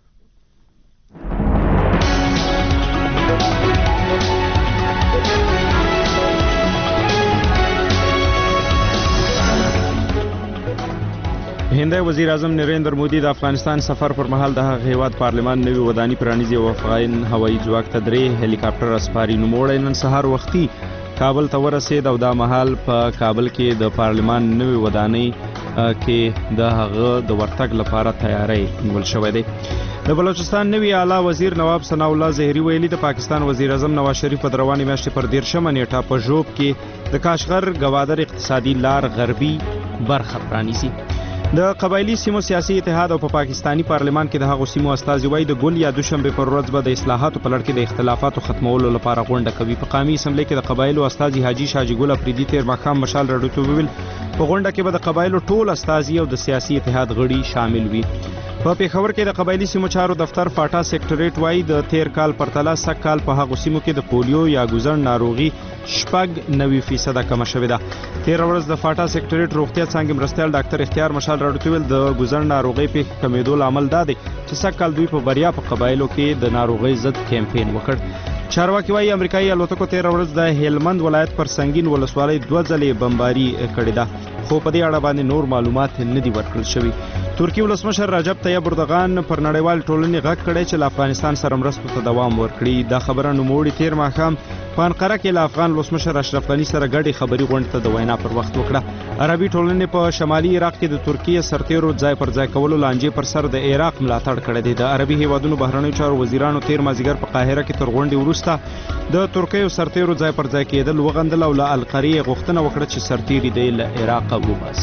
هندای وزیر اعظم نریندر مودي د افغانستان سفر پر مهال د هغه هیواد پارلمان نوی ودانی پرانیزي او افغان هوایي ځواک ته درې هلیکاپټر اسپاري نوموړی نن سهار وختي کابل ته ورسېد او دا مهال په کابل کې د پارلمان نوی ودانی کې د هغه د ورتګ لپاره تیاری نیول شوې ده د بلوچستان نوی اعلی وزیر نواب ثناء الله زهري ویلي د پاکستان وزیر اعظم نواز شریف په رواني میاشتې پر دیرشمه نیټه په ژوب کې د کاشغر گوادر اقتصادي لار غربي برخه پرانیزي د قبایلی سیمو سیاسي اتحاد او په پا پاکستانی پارلمان کې د هغو سیمو استازي وایي د ګل یا دوشنبه پر ورځ به د اصلاحاتو په لړ کې د اختلافاتو ختمولو لپاره غونډه کوي په قومي اسمبلی کې د قبایلو استازي حاجی شاجي ګل افریدي تیر ماښام مشال راډیو ته وویل په غونډه کې به د قبایلو ټول استازي او د سیاسي اتحاد غړي شامل وي په پیښور کې د قبایلی سیمو چارو دفتر فاټا سیکټریټ وایي د تیر کال پرتله سږ کال په هغو سیمو کې د پولیو یا ګوزن ناروغي شپږ نوي فیصده کمه شوې ده تیر ورځ د فاټا سیکټریټ روغتیا څانګې مرستیال ډاکټر اختیار مشال راډیو ته ویل د ګوزن ناروغي په کمیدو لامل دا دی چې سږ کال دوی په بریا په قبایلو کې د ناروغي ضد کمپاین وکړ چارواکي وایي امریکایي الوتکو تیر ورځ د هلمند ولایت پر سنگین ولسوالۍ دوه ځلې بمباري کړې ده خو په دې اړه باندې نور معلومات نه دي ورکړل شوي ترکی ولسمشر رجب طیب اردوغان پر نړیوال ټولنې غږ کړی چې له افغانستان سره مرستو ته دوام ورکړي دا خبره نوموړي تیر ماښام په انقره کې له افغان ولسمشر اشرف غني سره ګډې خبري غونډې ته د وینا پر وخت وکړه عربي ټولنې په شمالي عراق کې د ترکیې سرتیرو ځای پر ځای کولو لانجې پر سر د عراق ملاتړ کړی دی د عربي هیوادونو بهرنیو چارو وزیرانو تیر مازیګر په قاهره کې تر غونډې وروسته د ترکیې سرتیرو ځای پر ځای کېدل وغندل او له القریې غوښتنه وکړه چې سرتیري دی له عراق وباسي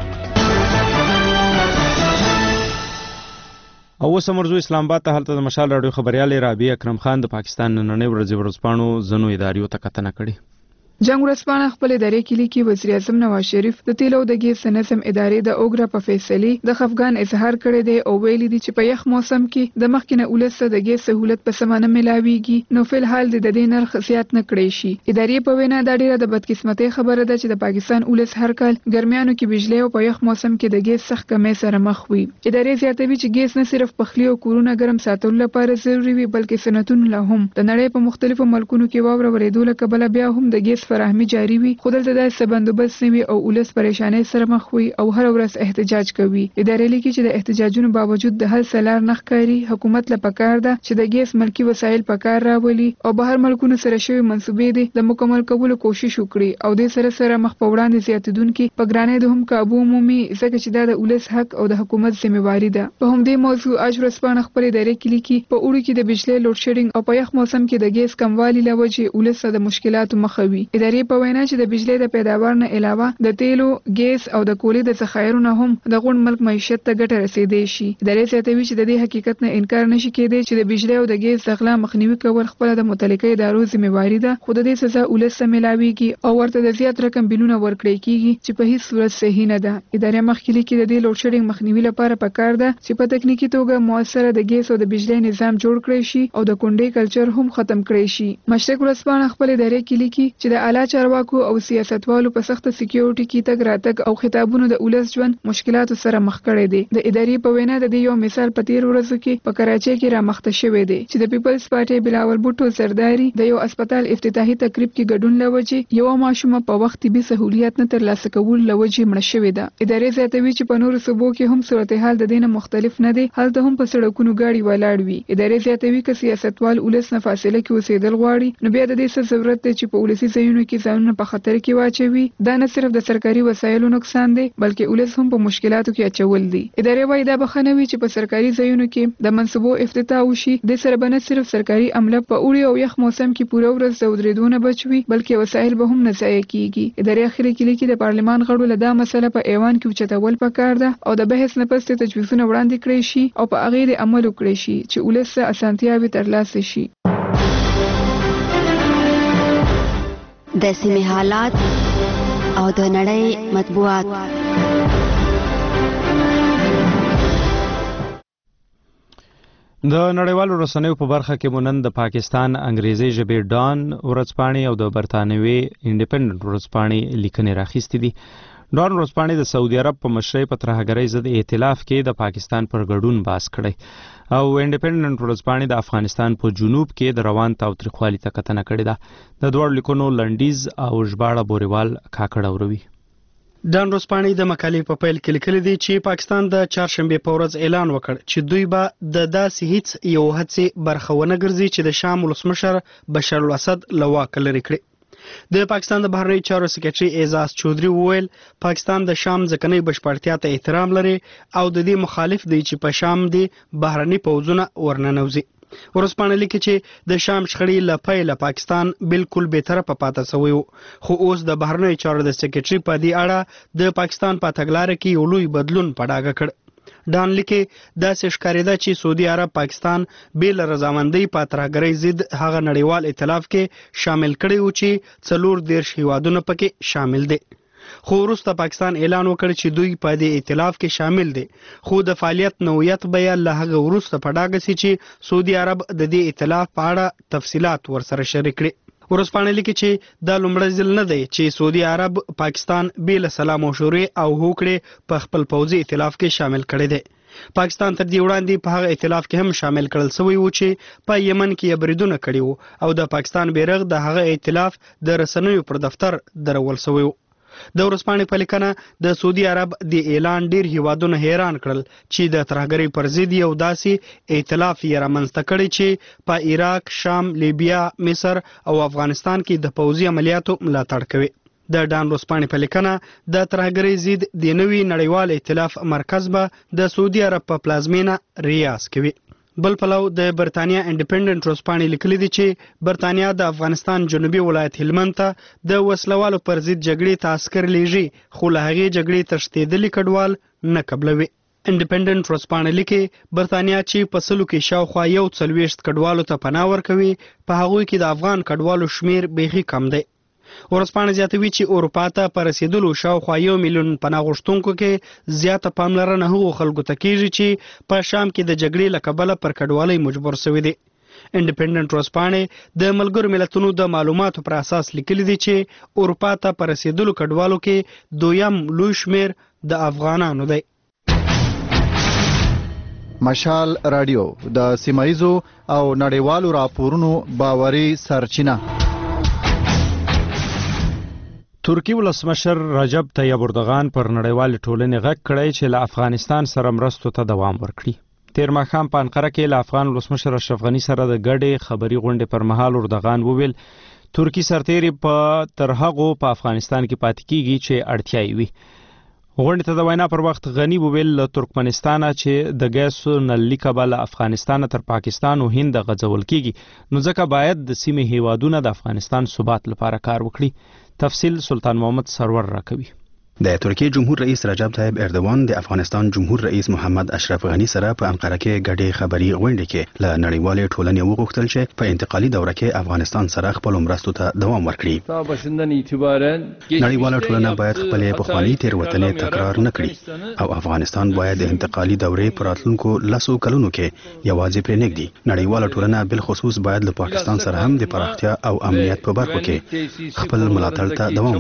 او اوس مرزو اسلام آباد ته هلته د مشال راډیو خبريال رابعه اکرم خان د پاکستان نننۍ ورځې ورځپاڼو ځنو اداریو ته کتنه کړې جنگ ورځپاڼه خپل ادارې کې لیکي وزیر اعظم نواز شریف د تیلو د ګیس نظم ادارې د اوګرا په فیصلې د خفګان اظهار کړی دی او ویلي دی چې په یخ موسم کې د مخکینه ولسته د ګیس سہولت په سمانه ملاويږي نو فل حال د دې نرخ زیات نه کړی شي ادارې په وینا دا ډیره د بدقسمتۍ خبره ده چې د پاکستان ولس هر کال ګرمیانو کې بجلی او په یخ موسم کې د ګیس سخت کمې سره مخ وي ادارې زیاتوي چې ګیس نه صرف پخلی او کورونه ګرم ساتلو لپاره ضروري وي بلکې صنعتونه لا هم د نړۍ په مختلفو ملکونو کې واوره ورېدو له کبله بیا هم د ګیس فراهمي جاري خو دلته داسې بندوبست نه وي او ولس پریشانۍ سره مخ وي او هر ورځ احتجاج کوي ادارې لیکي چې د احتجاجونو باوجود د حل سلار نه ښکاري حکومت له پکار ده چې د ګیس ملکی وسایل پکار راولي او بهر ملکونو سره شوی منسوبې دي د مکمل کولو کوشش وکړي او د سره سره مخ په وړاندې زیاتیدونکو په ګرانۍ د هم کابو عمومي ځکه چې دا د ولس حق او د حکومت ذمہواری ده په همدې موضوع اج ورځپاڼه خپل ادارې کې لیکي په اوړي کې د بجلی لوډ شیډینګ او په یخ موسم کې د ګیس کموالي لوجه ولس د مشکلاتو مخه وي ادارې په وینا د بجلی د پیداوار نه علاوه د تیلو ګیس او د کولې د ذخایرو نه هم د غون ملک معیشت ته ګټه رسیدي شي ادارې زیاتوي چې د دې حقیقت نه انکار نشي کېدی چې د بجلی او د ګیس د غلا مخنیوي کول خپل د متعلقه ادارو ذمہواری ده خو د دې سزا ولس ته ملاويږي او ورته د زیات رقم بلونه ورکړي کیږي چې په هیڅ صورت صحیح نه ده ادارې مخکې کې د دې لوډ شیډینګ مخنیوي لپاره پکار ده چې په تکنیکی توګه موثره د ګیس او د بجلی نظام جوړ کړي شي او د کونډې کلچر هم ختم کړي شي مشرق ورځپاڼه خپل ادارې کې لیکي چې د اعلی چارواکو او سیاستوالو په سخت سکیورټي کې تګ راتګ او خطابونو د ولس ژوند مشکلاتو سره مخ کړي دي د ادارې په وینا د دې یو مثال په تیر ورځو کې په کراچۍ کې را مخته شوی دی چې د پیپلز پارټي بلاول بوټو زرداری د یو هسپتال افتتاحي تقریب کې ګډون لوجه یو ماشومه په وخت طبي سہولیت نه ترلاسه کول لوجه مړ شوې ده ادارې زیاتوي چې په نورو صوبو کې هم صورتحال د دینه مختلف نه دی هلته هم په سړکونو گاډي ولاړ وي ادارې زیاتوي چې سیاستوال ولس نه فاصله کې اوسېدل غواړي نو بیا د دې څه ضرورت دی چې په ولسی ځایونو کې ځانونه په خطر کې واچوي دا نه صرف د سرکاري وسایلو نقصان دی بلکې ولس هم په مشکلاتو کې اچول دي ادارې وايي دا بخنوي چې په سرکاري ځایونو کې د منصبو افتتاح وشي د سره به نه صرف سرکاري عمله په اوړي او یخ موسم کې پوره ورځ د ودرېدونه بچوي بلکې وسایل به هم نه ضایع کیږي ادارې اخري کې لیکي د پارلمان غړو له دا مسله په ایوان کې اوچتول پکار ده او د بحث نه پس تجویزونه وړاندې کړي شي او په هغه د عمل وکړي شي چې ولس ته اسانتیاوي ترلاسه شي د سیمې حالات او د نړۍ مطبوعات د نړیوالو رسنیو په برخه کې مونن د پاکستان انګریزي ژبې ډان ورځپاڼې او د برتانوي انډیپندنت ورځپاڼې لیکنې راخیستې دي. ډان ورځپاڼې د سعودي عرب په مشرۍ په ترهګرۍ ضد ائتلاف کې د پاکستان پر ګډون باس کړی او انډیپندنت ورځپاڼې د افغانستان په جنوب کې د روان تاوتریخوالي ته کتنه کړې ده. د دوړ لیکونو لنډیز او ژباړه بوریوال کاکړ اوروي. ډان ورځپاڼې د مقالې په پیل کې لیکلي دي چې پاکستان د چهارشنبې په ورځ اعلان وکړ چې دوی به د داسې هیڅ یو هڅې برخه ونه ګرځي چې د شام ولسمشر بشار الاسد له واکه لرې کړي. د پاکستان د بهرنیو چارو سکرټري اعزاز چودري وویل پاکستان د شام ځکنۍ بشپړتیا ته احترام لري او د دې مخالف دی چې په شام دی بهرني پوځونه ورننوځي. ورځپاڼه لیکي چې د شام شخړې له پیله پاکستان بالکل بېطرفه پاتې شوی و، خو اوس د بهرنیو چارو د سکرټري په دې اړه د پاکستان په تګلاره کې یو لوی بدلون په ډاګه کړ. ډان لیکي داسې ښکارېده چې سعودي عرب پاکستان بې له رضامندۍ په ترهګرۍ ضد هغه نړیوال ائتلاف کې شامل کړی و چې څلور دېرش هیوادونه پکې شامل دي. خو وروسته پاکستان اعلان وکړ چې دوی په دې ائتلاف کې شامل دي، خو د فعالیت نوعیت به له هغه وروسته په ډاګه سي چې سعودي عرب د دې ائتلاف په اړه تفصيلات ورسره شریک کړي. ورځپاڼه لیکي چې دا لومړی ځل نه دی چې سعودي عرب پاکستان بې له سلا مشورې او هوکړې په خپل پوځي ائتلاف کې شامل کړی دی. پاکستان تر دې وړاندې په هغه ائتلاف کې هم شامل کړل شوی و چې په یمن کې یې بریدونه کړي وو او د پاکستان بیرغ د هغه ائتلاف د رسنیو پر دفتر درول شوی و. د ورځپاڼې په لیکنه د سعودي عرب د اعلان ډیر هیوادونه حیران کړل چې د ترهګرۍ پر ضد یو داسې ائتلاف یې رامنځته کړی چې په عراق، شام، لیبیا، مصر او افغانستان کې د پوځي عملیاتو ملاتړ کوي. د ډان ورځپاڼې په لیکنه د ترهګرۍ ضد د نوي نړیوال ائتلاف مرکز به د سعودي عرب په پلازمینه ریاض کوي. بل پلو د برتانیا انډیپندنت ورځپاڼې لیکلي دي چې برتانیا د افغانستان جنوبي ولایت هلمند ته د وسلوالو پر ضد جګړې ته عسکر لیږي، خو له هغې جګړې تښتېدلي کډوال نه قبلوي. انډیپندنت ورځپاڼه لیکي برتانیا چې په سلو کې شاوخوا یو څلوېښت کډوالو ته پناه ورکوي، په هغوی کې د افغان کډوالو شمیر بیخي کم دی. ورځپاڼه زیاتوي چې اروپا ته په رسیدلو شاوخوا یو میلیون پناه غوښتونکو کې زیاته پاملرنه هغو خلکو ته کیږي چې په شام کې د جګړې له کبله پر کډوالۍ مجبور شوي دي. انډیپندنت ورځپاڼې د ملګرو ملتونو د معلوماتو پر اساس لیکلي دي چې اروپا ته په رسیدلو کډوالو کې دویم لوی شمیر د افغانانو دی. مشال رادیو د سیمایزو او نړیوالو راپورونو باوري سرچینه. ترکی ولسمشر رجب طیب اردوغان پر نړیوال ټولنې غږ کړی چې له افغانستان سره مرستو ته دوام ورکړي. تیر ماښام په انقره کې له افغان ولسمشر اشرف غني سره د ګډې خبري غونډې پر مهال اردوغان وویل ترکی سرتیري په تر هغو په افغانستان کې پاتې کیږي چې اړتیا یې وي. غونډې ته د وینا پر وخت غني وویل له ترکمنستانه چې د ګیسو نلي کبله افغانستان تر پاکستان او هند غځول کیږي، نو ځکه باید د سیمې هیوادونه د افغانستان ثبات لپاره کار وکړي. تفصیل سلطان محمد سرور راکوي. د ترکیه جمهور رئیس رجب طیب اردوان د افغانستان جمهور رئیس محمد اشرف غنی سره په انقره کې ګډې خبري غونډه کې له نړیوالې ټولنې وغوښتل چې په انتقالي دوره کې افغانستان سره خپل مرستو ته دوام ورکړي. نړیواله ټولنه باید خپل پخواني تېروتنې تکرار نه کړي او افغانستان باید د انتقالي دورې په راتلونکو لسو کلونو کې یوازې پرې نږدي. نړیواله ټولنه بل خصوص باید له پاکستان سره هم د پراختیا او امنیت په برخو کې خپل ملاتړ ته دوام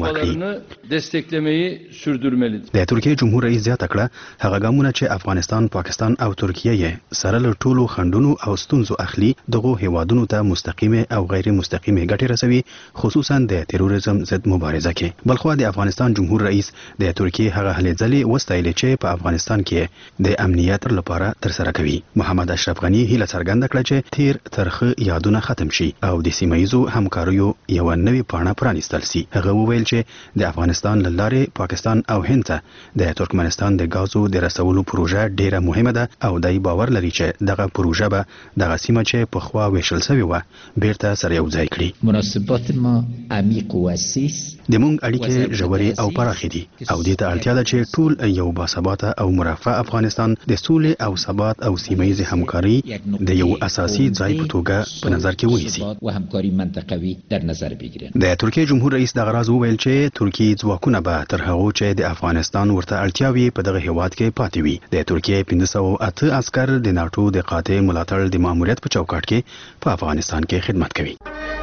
ورکړي. د ترکیه جمهور رئیس زیاته کړه هغه ګامونه چې افغانستان، پاکستان او ترکیه یې سره له ټولو خنډونو او ستونزو اخلي دغه هیوادونو ته مستقیمه او غیر مستقیمه ګټې رسوي، خصوصا د تروریزم ضد مبارزه کې. بلخو د افغانستان جمهور رئیس د ترکیه هغه هلې ځلې وستایلې چې په افغانستان کې د امنیت لپاره تر سره کوي. محمد اشرف غنی هیله څرګنده کړه چې تیر ترخه یادونه ختم شي او د سیمایزو همکاریو یو نوې پاڼه پرانیستل شي. هغه وویل چې د افغانستان لاره پاکستان او هند ته د ترکمنستان د غازو د رسولو پروژه ډیره مهمه ده او دای باور لري چې دغه پروژه به دغه سیمه چې په خوا ویشل شوی و بیرته سره یو ځای کړي. مناسبات ما عمیق و اساس د مونږ اړیکې ژورې او پراخې دي او دې ته اړتیا ده چې ټول یو باثباته او مرفه افغانستان د سولې او ثبات او سیمه ییزې همکاري د یو اساسي ځای په توګه په نظر کې ونیسي او همکاري منطقوي در نظر بگیرن. د ترکیه جمهور رئیس دغه راز وویل چې ترکیه ځواکونه به تر هغو هغه چې د افغانستان ورته اړتیاوي په دغه هیواد کې پاتې وي. د ترکیه پنځه سوه اته عسكر د ناتو د قاطع ملاتړ د ماموریت په چوکاټ کې په افغانستان کې خدمت کوي.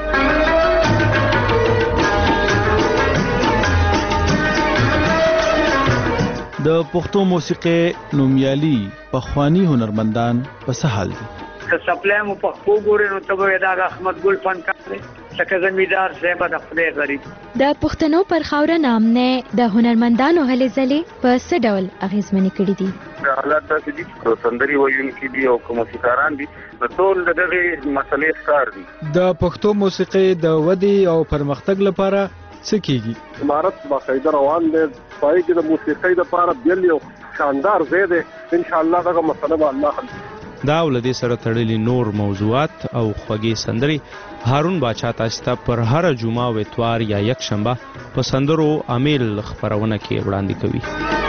د پښتو موسیقي نومیالي پخوانی هنرمندان په څه حال دي؟ که سپلای مو په ګورې نو ته به دا احمد ګل فنکار دی څنګه زمیدار صاحب د خدای غریب د پښتنو پر خاوره نامنه د هنرمندانو هلې ځلې په څه ډول اغیزمنې کړي دي؟ حالات داسې دي چې سندري ویونکي دي او کوم موسیقاران دي ټول دغه مسلې ښکار دي. د پښتو موسیقي د ودې او پرمختګ لپاره څه کیږي؟ امارت باقاعده روان دی پای کې د موسیقۍ لپاره بل یو شاندار ځای دی. ان شاء الله دغه مسله به الله حل کړي. دا ولدي سره تړلي نور موضوعات او خوږې سندري هارون باچا تاسو ته پر هر جمعه او اتوار یا یک شنبه په سندرو امیل خبرونه کې وړاندې کوي.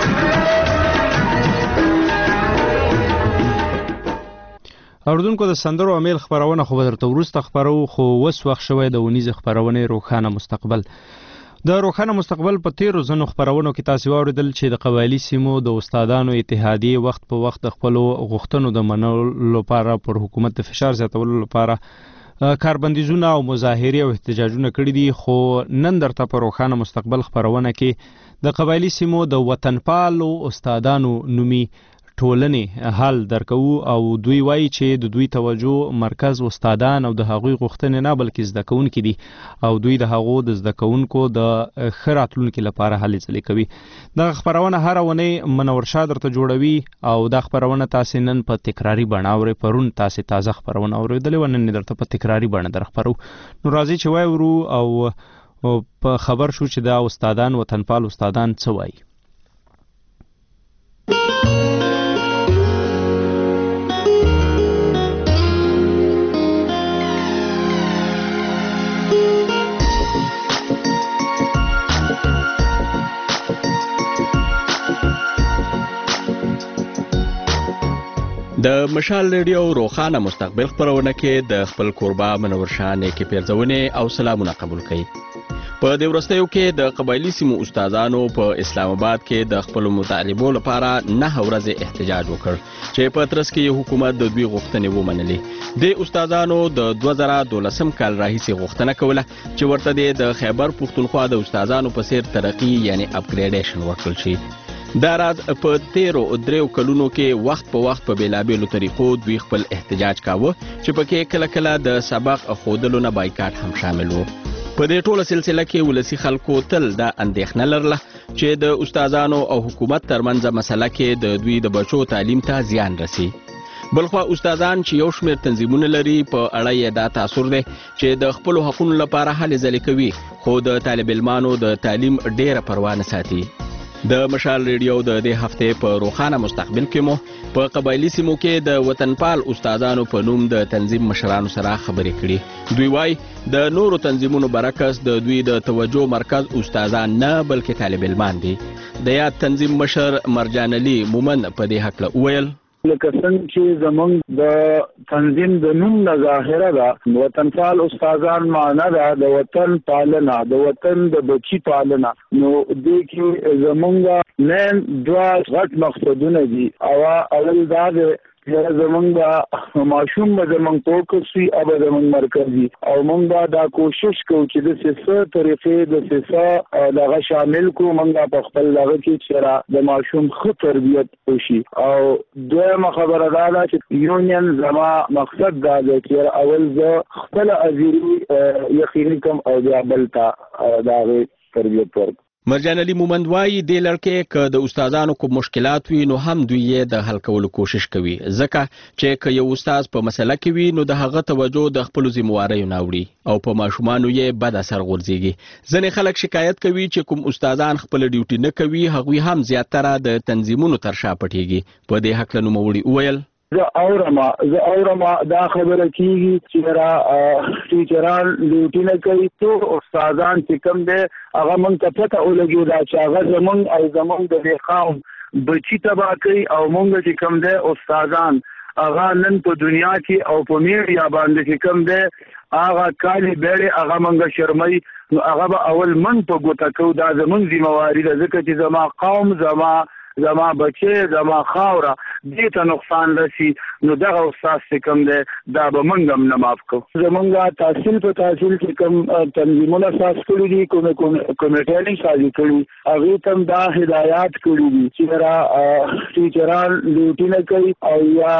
اوردونکو د سندرو امیل خبرونه خو درته ورسته خبرو خو وس وخت شوی د ونیز خبرونه روخانه مستقبل. د روخانه مستقبل په تیرو زنو خبرونو کې تاسو واوریدل چې د قبایلی سیمو د استادانو اتحادیه وخت په وخت د خپل غوښتنو د منلو لپاره پر حکومت د فشار زیاتولو لپاره کاربندیزونه او مظاهرې او احتجاجونه کړي دي. خو نن درته په روخانه مستقبل خبرونه کې د قبایلی سیمو د وطنپالو استادانو نومي ټولنې حال درکو او دوی وایي چې د دوی توجه مرکز استادان او د هغوی غوښتنې نه بلکې زده کوونکي دي او دوی د هغو د زده کوونکو د ښه راتلونکي لپاره هلې ځلې کوي. دغه خپرونه هره اونۍ منور شاه درته جوړوي او دا خپرونه تاسې نن په تکراري بڼه اورئ. پرون تاسې تازه خپرونه اورېدلې وه، نن درته په تکراري بڼه در خپرو. نو راځئ چې واورو او په خبر شو چې دا استادان وطنپال استادان څه وایي. د مشال ریډیو روخانه مستقبل خبرونه کې د خپل کوربا منور شاه نیکي پیرزونه او سلامونه قبول کړي. په دې ورستیو کې د قبایلی سیمو استادانو په اسلام آباد کې د خپل مطالبو لپاره نه ورځ احتجاج وکړ چې په ترڅ کې حکومت د دوی غوښتنې ومنلې. د استادانو د دوه زره دولسم کال راهیسې غوښتنه کوله چې ورته د خیبر پښتونخوا د استادانو په څیر ترقی یعنی اپګریډیشن ورکړل شي. دا راز په تیرو دریو کلونو کې وخت په وخت په بیلابیلو طریقو دوی خپل احتجاج کاوه چې پکې کله کله د سبق خودلو نه بایکاټ هم شامل وو. په دې ټوله سلسله کې ولسی خلکو تل دا اندېښنه لرله چې د استادانو او حکومت ترمنځ مسله کې د دوی د بچو تعلیم ته زیان رسی. بلخوا استادان چې یو شمېر تنظیمونه لري په اړه یې دا تاثر دی چې د خپلو حقونو لپاره هلې ځلې کوي خو د طالب علمانو د تعلیم ډېره پروا نه ساتي. د مشال ریډیو د دې هفته په روخانه مستقبل کې مو په قبایلی سیمو کې د وطنپال استادانو په نوم د تنظیم مشرانو سره خبرې کړي. دوی وایي د نورو تنظیمونو برعکس د دوی د توجه مرکز استادان نه بلکې طالب علمان دي. د یاد تنظیم مشر مرجان علي مومن په دې هکله وویل لکه څنګه چې زمونږ د تنظیم د نوم نه ظاهره ده وطنپال استادان معنا ده د وطن پالنه د وطن د بچی پالنه. نو دې کې زمونږ نن دوه غټ مقصدونه دي. اول دا ده چې زمونږ ماشوم به زمونږ فوکس وي او به زمونږ مرکزي او مونږ دا کوشش کوو چې د سیسه طریقې د سیسه دغه شامل کو مونږ په خپل دغه کې چې د ماشوم ښه تربیت وشي. او دویمه خبره دا ده چې یونین زما مقصد دا دی چې اول زه خپل ازيري یقیني کوم او بیا بل ته دغه تربیت ورکړم. مرجان علي مومند وایي د لړکې که د استادانو کوم مشکلات وي نو هم دوی یې د حل کولو کوشش کوي ځکه چې که یو استاد په مسله کې وي نو د هغه توجه د خپلو ذمهواریو نه اوړي او په ماشومانو یې بد اثر غورځېږي. ځینې خلک شکایت کوي چې کوم استادان خپله ډیوټي نه کوي هغوی هم زیاتره د تنظیمونو تر شا پټېږي. په دې هکله نوموړي وویل زه اورما زه اورما دا خبره کیږي چې را ټیچران ډیوټي نه کوي ټول استادان چې کوم دی هغه مونږ ته پته ولګي دا چې هغه زمونږ او زمونږ د دې قوم بچي تباه کوي او مونږ چې کوم دی استادان هغه نن په دنیا کې او په میډیا باندې چې کوم دی هغه کالي بیړې هغه منګه شرمۍ نو هغه به اول من په ګوته کو دا زمونږ ذمہواری ده ځکه چې زما قوم زما زما بچي زما خاوره دې ته نقصان رسی نو دغه استاد چې کوم دی دا به موږ هم نه معاف کوو زمونږ تحصیل په تحصیل کې کوم تنظیمونه اساس کړي دي کوم کمیټې سازي کړي هغې ته هم دا هدایات کړي دي چې را ټیچران ډیوټي نه کوي او یا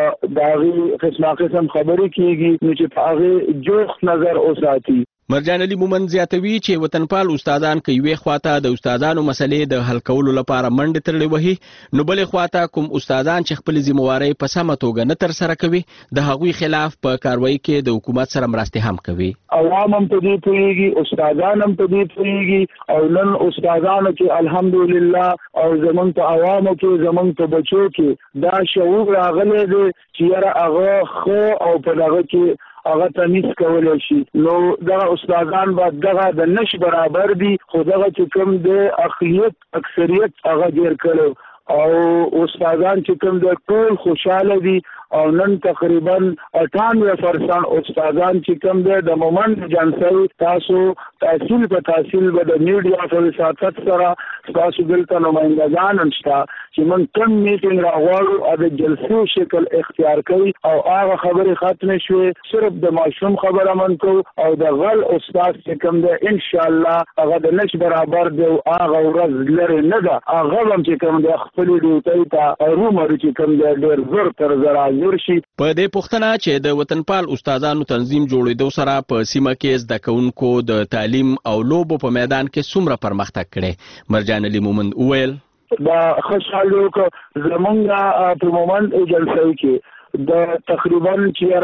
د هغې قسمه قسم خبرې کېږي نو چې په هغې جوخت نظر وساتي. مرجان علي مومند زیاتوي چې وطنپال استادان که یوې خواته د استادانو مسلې د حل کولو لپاره منډې ترړې وهي نو بلې خواته کوم استادان چې خپل ذمہوارۍ په سمه توګه نه ترسره کوي د هغوی خلاف په کاروایي کې د حکومت سره مرستې هم کوي. عوام هم په دې پوهېږي استادان هم په دې پوهېږي او نن استادانو کې الحمدلله او زمونږ په عوامو کې زمونږ په بچو کې دا شعور راغلی دی چې یاره هغه ښه او په دغه کې هغه تمیز کولی شي نو دغه استادان به دغه د نش برابر دي خو دغه چې کوم د اقلیت اکثریت هغه ډېر کړی او استادان چې کوم د ټول خوشحاله دي او نن تقریبا اٹھانوے پرسنٹ استادان چې کوم دی د مومند جنسل تاسو تحصیل په تحصیل به د میډیا په وساطت سره تاسو دلته نمایندګان هم شته چې موږ کوم میټینګ راغواړو او د جلسې شکل اختیار کوي او هغه خبرې ختمې شوې صرف د ماشوم خبره من کوو او د غل استاد چې کوم دی انشاءالله هغه د نش برابر دی او هغه ورځ لرې نه ده هغه هم چې کوم دی خپلې ډیوټۍ ته ارومرو چې کوم دی ډېر زر تر زره په دې پوښتنه چې د وطنپال استادانو تنظیم جوړېدو سره په سیمه کې زده کوونکو د تعلیم او لوبو په میدان کې څومره پرمختګ کړی مرجان علي مومند وویل دا خوشحالي وکړه زمونږ په مومند جلسه کې د تقریبا چې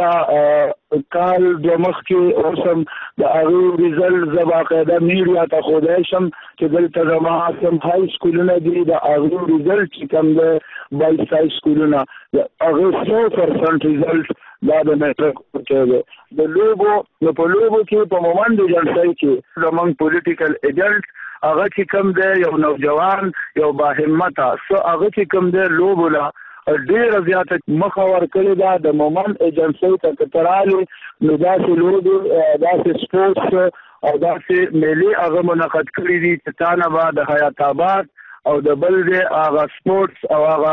را کال د مخکې اوسم د هغې ریزلټ زه باقاعده میډیا ته ښودی شم چې دلته زما کوم های سکولونه دي د هغې ریزلټ چې کوم دی بایس های سکولونه د هغې سو پرسنټ ریزلټ دا د میټرک ورکوی دی د لوبو نو په لوبو کې په مومند جلسه کې زموږ پولیټیکل ایجنټ هغه چې کوم دی یو نوجوان یو باهمته څه هغه چې کوم دی لوبو له ډېره زیاته مخه ورکړې ده د مومند ایجنسۍ ته که ته رالې نو داسې لوبې داسې سپورټس او داسې میلې هغه منعقد کړي دي چې تا نه به د حیات آباد او د بل دی هغه سپورټس او هغه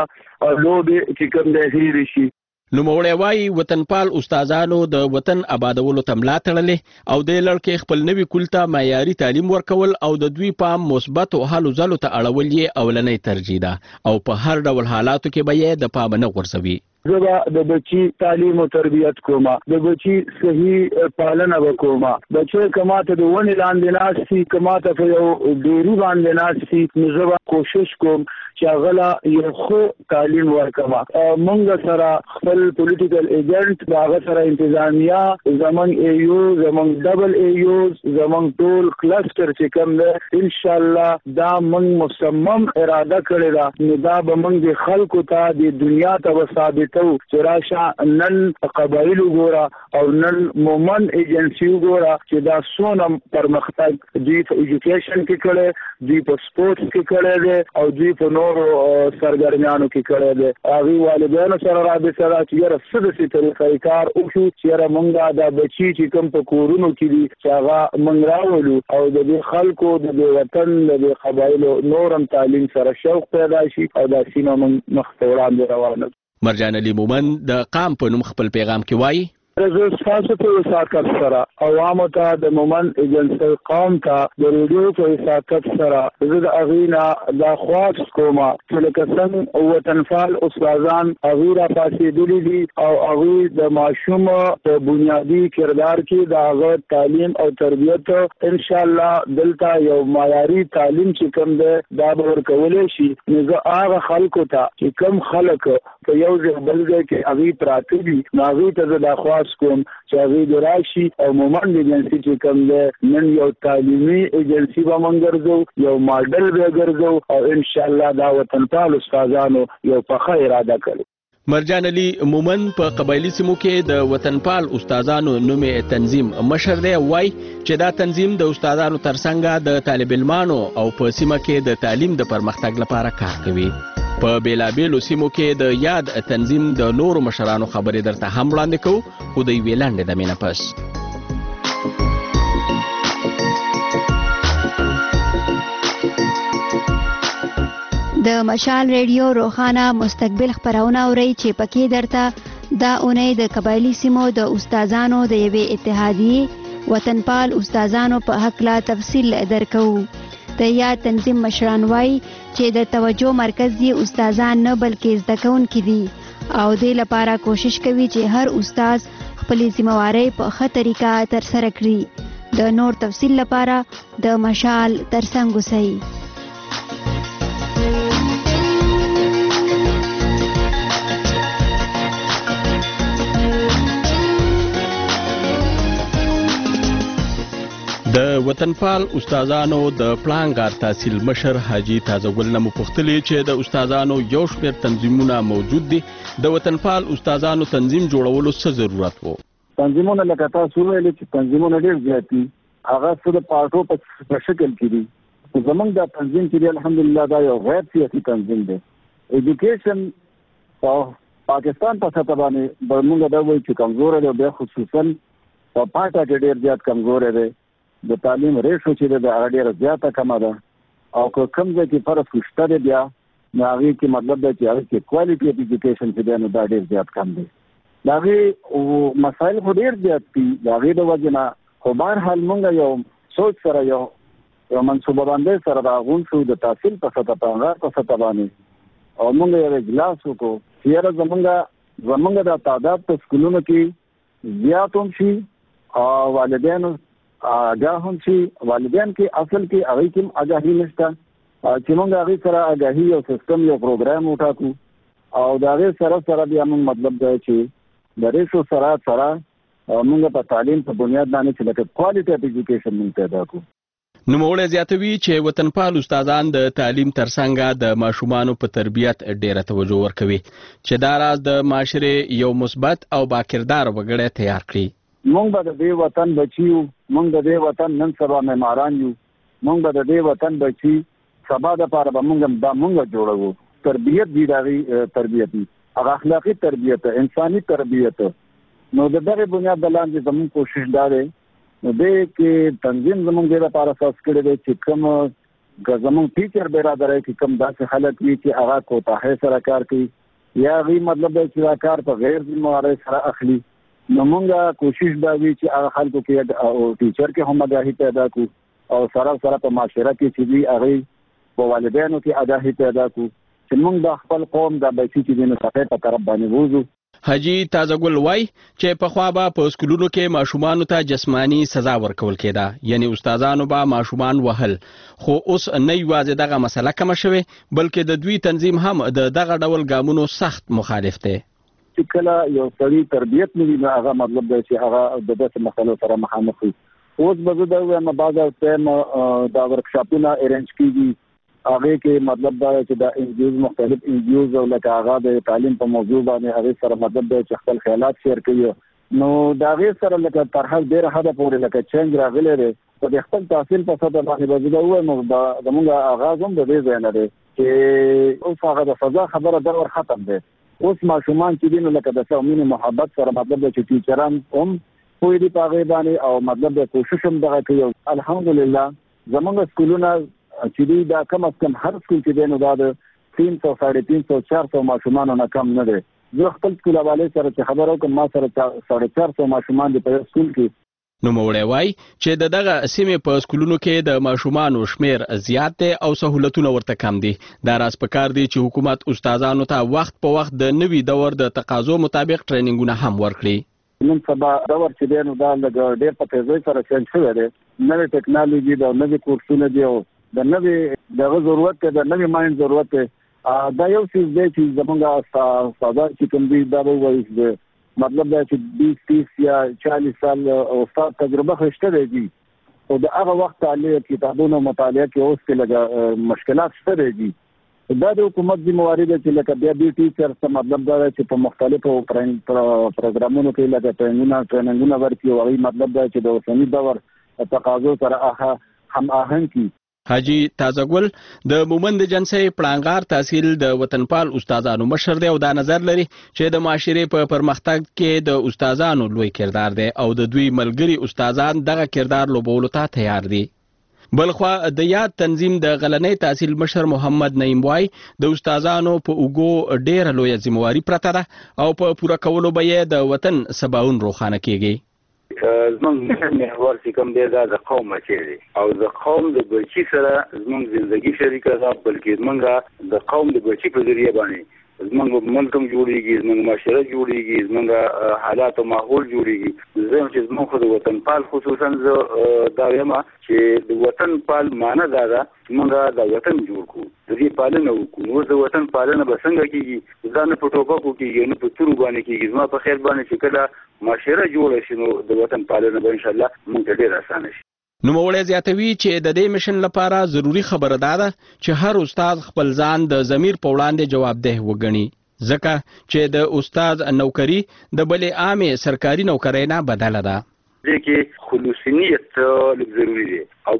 لوبې چې کوم دی هېرې شي. نوموړی وایي وطنپال استادانو د وطن آبادولو ته ملا تړلې او دې لړ کې خپل نوي کول ته معیاري تعلیم ورکول او د دوی پام مثبتو هلو ځلو ته اړول یې اولنۍ ترجیح ده او په هر ډول حالاتو کې به یې د پامه نه غورځوي. زه به د بچي تعلیم او تربیت کومه د بچي صحیح پالنه به کومه بچی که ماته د ونې لاندې ناست شي که ماته په یو ډیري باندې ناست شي نو زه به کوشش کوم چې هغه له یو ښه تعلیم ورکړم. موږ سره خپل پولیټیکل ایجنټ د هغه سره انتظامیه زموږ ای یو زموږ ډبل ای یوز زموږ ټول کلسټر چې کوم دی انشاءالله دا موږ مصمم اراده کړې ده نو دا به موږ د خلکو ته د دنیا ته به ثابت چې راشه نن قبایلو ګوره او نن مومند ایجنسي ګوره چې دا څونه پرمختګ دوی په ایجوکیشن کې کړی دوی په سپورټس کې کړی دی او دوی په نورو سرګرمیانو کې کړی دی. هغوی والدینو سره رابطه ده چې یاره څه داسې طریقې کار وکړو چې یاره موږ دا بچي چې کوم په کورونو کې دي چې هغه موږ راولو او د دې خلکو د دې وطن د دې قبایلو نور هم تعلیم سره شوق پیدا شي او دا سیمه موږ مخته وړاندې روانه. مرجان علي مومند د قام په نوم خپل پیغام کې وایي زه ستاسو په وساطت سره عوامو ته د مومند ایجنسۍ قوم ته د ریډیو په وساطت سره زه د هغوی نه دا خواست کوم چې لکه څنګه وطنپال استادان هغوی را پاڅېدلي دي او هغوی د ماشوم په بنیادي کردار کې د هغه تعلیم او تربیت انشاءالله دلته یو معیاري تعلیم چې کوم دی دا به ورکولی شي نو زه هغه خلکو ته چې کوم خلک په یو ځای بل ځای کې هغوی پراته دي نو هغوی ته زه دا خواست کوم چې هغوی د راشي او مومند ایجنسي چې کوم دی نن یو تعلیمي ایجنسي به موږ ګرځو یو ماډل به ګرځو او انشاءالله دا وطنپال استادانو یو پخه اراده کړي. مرجان علي مومند په قبایلي سیمو کې د وطنپال استادانو نومې تنظیم مشر دی وایي چې دا تنظیم د استادانو ترڅنګ د طالب علمانو او په سیمه کې د تعلیم د پرمختګ لپاره کار کوي. په بیلابیلو سیمو کې د یاد تنظیم د نورو مشرانو خبرې درته هم وړاندې کوو خو د یوې لنډې دمې نه پس د مشال ریډیو روخانه مستقبل خبرونه اوري چې پکې درته دا اونۍ د قبایلی سیمو د استادانو د یوې اتحادیې وطنپال استادانو په حق لا تفصیل درکو. د یاد تنظیم مشران وایي چې د توجه مرکز یې استادان نه بلکې زده کوونکي دي او دې لپاره کوشش کوي چې هر استاد خپلې ذمہوارۍ په ښه طریقه ترسره کړي. د نور تفصیل لپاره د مشال ترڅنګ اوسئ. د وطنپال استادانو د پلانګار تحصیل مشر حاجی تازهګل نه مپوښتلې چې د استادانو یو شمېر تنظیمونه موجود دي. د وطنپال استادانو تنظیم جوړولو څه ضرورت وو؟ تنظیمونه لکه تاسو ویلي چې تنظیمونه ډېر زیات دي، هغه څه د پارټو په شکل کې دي. زمونږ دا تنظیم چې دی الحمدلله دا یو غیر سیاسي تنظیم دی. ایجوکیشن په پاکستان په سطح باندې موږ دا وایو چې کمزوری دی، بیا خصوصا په پاټا کې ډېر زیات کمزوری دی. د تعلیم ریشو چې د هغه ډېره زیاته کمه ده او که کوم ځای کې فرض کړو شته دی بیا نو هغې کې مطلب دی چې هغې کې کوالټي اف ایجوکیشن چې دی نو دا ډېر زیات کم دی. د هغې مسایل خو ډېر زیات دي د هغې د وجې نه، خو بهرحال موږ یو سوچ سره یو یو منصوبه بندۍ سره راغونډ شو د تحصیل په سطح په هغه په سطح باندې او موږ یو اجلاس وکړو چې یاره زمونږ زمونږ د تعداد په سکولونو کې زیات هم شي او والدینو آگاه هم شي. والدین کې اصل کې هغوی کې هم آګاهي نشته چې موږ هغوی سره آګاهي یو سیستم یو پروګرام وټاکو او د هغې سره سره بیا موږ مطلب دی چې د ریشو سره سره موږ په تعلیم په بنیاد باندې چې لکه کوالټي اف ایجوکیشن موږ پیدا کړو. نوموړی زیاتوي چې وطنپال استادان د تعلیم ترڅنګ د ماشومانو په تربیت ډیره توجه ورکوي چې دا راز د معاشرې یو مثبت او باکردار وګړی تیار کړي. مونږ به د دې وطن بچي یو، مونږ د دې وطن نن سبا معماران یو، مونږ به د دې وطن بچي سبا دپاره به مونږ دا مونږ جوړوو. تربیت دي د هغې تربیت دي، هغه اخلاقي تربیت، انساني تربیت. نو د دغې بنیاد د لاندې زموږ کوشش دا دی نو دې کې تنظیم زموږ دې لپاره اساس کړی دی چې کوم که زموږ ټیچر برادرۍ کې کوم داسې خلک وي چې هغه کوتاهۍ سره کار کوي یا هغوی مطلب دی چې دا کار په غیر ذمهوارۍ سره اخلي، نو مونږه کوشش دا وي چې هغه خلکو کې او ټیچر کې هم آګاهي پیدا کړو او سره سره په معاشره کې چې دوی هغوی په والدینو کې آګاهي پیدا کړو چې مونږ د خپل قوم د بچي چې دی نو صفحې په طرف باندې ووځو. حاجی تازهګل وایي چې پخوا به په سکولونو کې ماشومانو ته جسماني سزا ورکول کېده، یعنی استادانو به ماشومان وهل، خو اوس نه یوازې دغه مسله کمه شوې بلکې د دوی تنظیم هم د دغه ډول ګامونو سخت مخالف دی. چې کله یو سړي تربیت نه وي نو هغه مطلب دی چې هغه د داسې مسلو سره مخامخ وي. اوس به زه دا ووایم بعض ټایم دا ورکشاپونه ارینج کېږي، هغې کې مطلب دا چې دا انجیوز مختلف انجیوز او لکه هغه د تعلیم په موضوع باندې هغې سره مطلب دی چې خپل خیالات شیر کوي نو د هغې سره لکه تر هر ډېره حده پورې لکه چینج راغلی دی. په د خپل تحصیل په سطح باندې به زه دا ووایم زموږ آغاز هم د دې ځای نه دی چې اوس هغه د فضا خبره دور ختم دی. اوس ماشومان چې دي نو لکه د څه مینې محبت سره مطلب دی چې ټیچران هم پوه دي په هغې باندې او مطلب دی کوشش هم دغه کوي. الحمدلله زموږ سکولونه چې دی دا کم از کم هر سکول چې دی نو دا د تین سو ساړه تین سو چار سو ماشومانو نه کم نه دی. زه خپل سکول حوالې سره چې خبره وکړم ما سره ساړه چار سو ماشومان دي په یو سکول کې. نوموړی وایي چې د دغه سیمې په سکولونو کې د ماشومانو شمیر زیات دی او سهولتونه ورته کم دي. دا راز پکار دی چې حکومت استادانو ته وخت په وخت د نوي دور د تقاضو مطابق ټریننګونه هم ورکړي. نن سبا دور چې دی نو دا لږ ډېر په تیزۍ سره چینج شوی دی، نوې ټیکنالوژي ده، نوې کورسونه دي او د نوې دغه ضرورت دی، د نوې مایند ضرورت دی. دا یو څیز دی چې زموږ استادان چې کوم دي دا به ووایي مطلب دا چې بیس تیس یا چالیس سال استاد تجربه خو شته دی او د هغه وخت تعلیم کتابونو مطالعه کې اوس کې لږ مشکلات شته دی. دا د حکومت ذمہواري ده چې لکه بیا دې ټیچر څه مطلب دا چې په مختلفو پروګرامونو کې لکه ټریننګونه ټریننګونه ورکړي او هغوی مطلب دا چې د اوسني دور تقاضو سره هم آهنګ کړي. حاجی تازهګل د مومند جنسي پړانګار تحصیل د وطنپال استادانو مشر دی او دا نظر لري چې د معاشرې په پرمختګ کې د استادانو لوی کردار دی او د دوی ملګري استادان دغه کردار لوبولو ته تیار دي. بلخوا د یاد تنظیم د غلنۍ تحصیل مشر محمد نعیم وای د استادانو په اوګو ډېره لویه ذمہواري پرته ده او په پوره کولو به یې د وطن سباون روښانه کیږي. زمونږ محور چې کوم دی دا د قوم بچی دی او د قوم د بچي سره زمونږ زندگی شریکه ده، بلکې زمونږ د قوم د بچي په ذریعه باندې زمونږ ملک هم جوړیږي، زمونږ معاشره جوړیږي، زمونږ حالات او ماحول جوړیږي. زه چې زمونږ خو د وطن پال خصوصا زه دا وایم چې د وطن پال معنی دا ده زمونږ د وطن جوړ کړو، د دې پالنه وکړو. نو د وطن پالنه به څنګه کیږي؟ دا نه په ټوپکو کیږي نه په تورو باندې کیږي. زما په خیر باندې چې کله معاشره جوړه شي نو د وطن پالنه به انشاءالله موږ ته ډېر اسانه شي. نوموړی زیاتوي چې د دې مشن لپاره ضروری خبره ده چې هر استاد خپل ځان د ضمیر په وړاندې جوابدeh وګڼي، ځکه چې د استاد نوکری د بلې عامې سرکاري نوکرۍ نه بدله ده. دې کې خلوصیت لږ ضروري دی او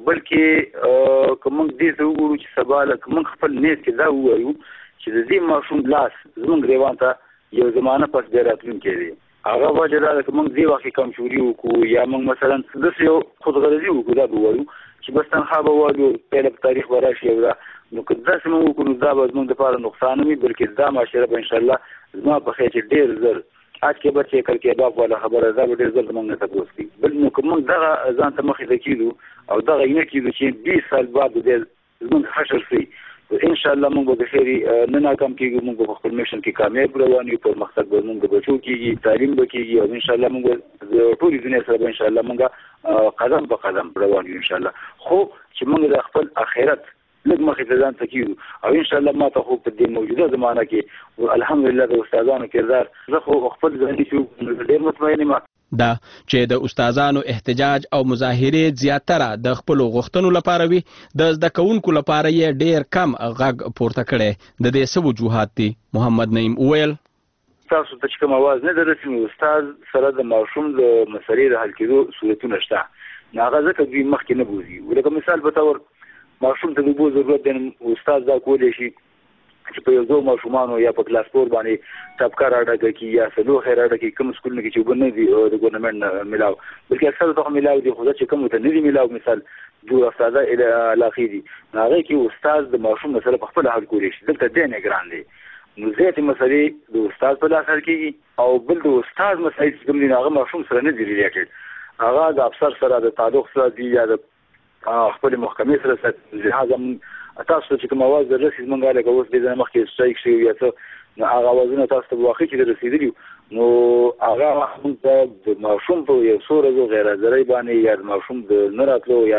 بلکې که موږ دې ته وګورو چې سبا لکه موږ خپل نیت کې دا ووایو چې د دې ماشوم لاس زموږ ګریوان ته یو زمانه پس بیا راتلونکی دی. هغه وجه دا ده که موږ دې وخت کې کمزوري وکړو یا موږ مثلا داسې یو خودغرضي وکړو دا به ووایو چې بس تنخوا به وایو پیله په تاریخ به راشي او دا نو که داسې موږ وکړو نو دا به زموږ دپاره نقصان نه وي، بلکې دا معاشره به انشاءالله زما په خیر چې ډېر زر آج کې بچې کل کباب والا خبره دا به ډېر زر زموږ نه تپوس کوي. بل نو که موږ دغه ځان ته مخې ته کېږو او دغه یې نه کېږو چې بیس سال بعد د دې زموږ حشر شي ان شاء الله موږ به خیر نه ناکام کېږو، موږ به خپل میشن کې کامیاب روان یو، پرمختګ به موږ بچو کېږي، تعلیم به کېږي او ان شاء الله موږ د ټولې دنیا سره به ان شاء الله موږ قدم په قدم روان یو ان شاء الله. خو چې موږ د خپل آخرت لږ مخې ته ځان ته کېږو او ان شاء الله ما ته خو په دې موجوده زمانه کې الحمدلله د استادانو کردار زه خو خپل ځاني چې ډېر مطمئن یم دا چې د استادانو احتجاج او مظاهرې زیاتره د خپلو غوښتنو لپاره وي، د زده کوونکو لپاره یې ډېر کم غږ پورته کړی. د دې څه وجوهات دي؟ محمد نعیم وویل تاسو ته چې کوم اواز نه دررسي نو استاد سره د ماشوم د مسلې د حل کېدو صورتونه شته، نو هغه ځکه دوی مخکې نه بوځي. ولکه مثال په طور ماشوم ته د اوبو ضرورت دی، استاد دا کولی شي چې په یو ځو ماشومانو یا په کلاس فور باندې ټپکه راډکه کړي یا سلوخې راډکه کړي. کوم سکولونه کې چې اوبه نه دي د ګورنمنټ نه میلاو، بلکې اکثره ته میلاو دي، خو چې کوم ته نه دي میلاو مثال جوړ استاده علاقې دي هغې کې استاد د ماشوم مسله په خپله حل کولی شي. دلته دی نګران دی نو زیاتې مسلې د استاد په لاس حل کېږي او بل د استاد مسایل چې کوم دي هغه ماشوم سره نه دي ریلیټډ، هغه د افسر سره د تعلق سره دي یا د خپل محکمې سره سره. لهذا تاسو چې کوم اواز دررسي زمونږ لکه اوس دې ځای مخکې سټرایک شوي یا څه نو هغه اوازونه تاسو ته په واقع کې در رسېدلي نو هغه موږ ته د ماشوم په یو څو ورځو غیر حاضرۍ باندې یا د ماشوم د نه راتلو یا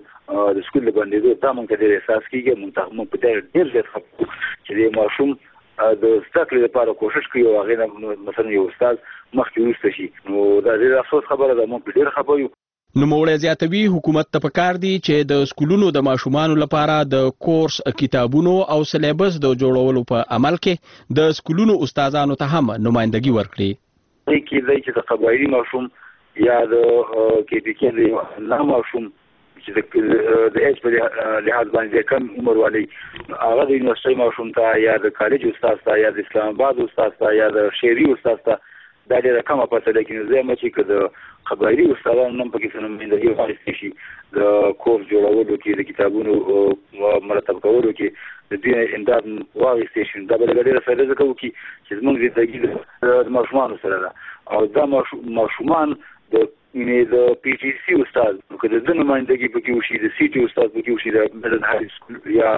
د سکول د بندېدو دا موږ ته ډېر احساس کېږي. موږ موږ په دې ډېر زیات خفه چې د ماشوم د زده کړې لپاره کوشش کوي او هغې نه مثلا یو استاد مخکې وروسته شي نو دا ډېر افسوس خبره ده. موږ په ډېر خفه یو. نوموړی زیاتوي حکومت ته پکار دی چې د سکولونو د ماشومانو لپاره د کورس کتابونو او سلیبس د جوړولو په عمل کې د سکولونو استادانو ته هم نمایندګي ورکړي. دې کې دی چې د قبایلي ماشوم یا د کې د کې نه ماشوم چې د ایج په لحاظ باندې کم عمر والی هغه د یونیورسټۍ ماشوم ته یا د کالج استاد ته یا د اسلام آباد استاد ته یا د شهري استاد ته دا ډېره کمه پته ده. لیکن زه یم چې که د قبایلي استادانو هم پکې څه نمایندګي واخیستې شي د کورس جوړولو کې د کتابونو مرتب کولو کې د دوی امداد واخیستې شي دا به لږه ډېره فایده ځکه وکړي چې زموږ زندګي د ماشومانو سره ده او دا ماشومان د د پی ټي سي استاد که د ده نمایندګي پکې وشي د سی ټي استاد پکې وشي د مډرن هاي سکول یا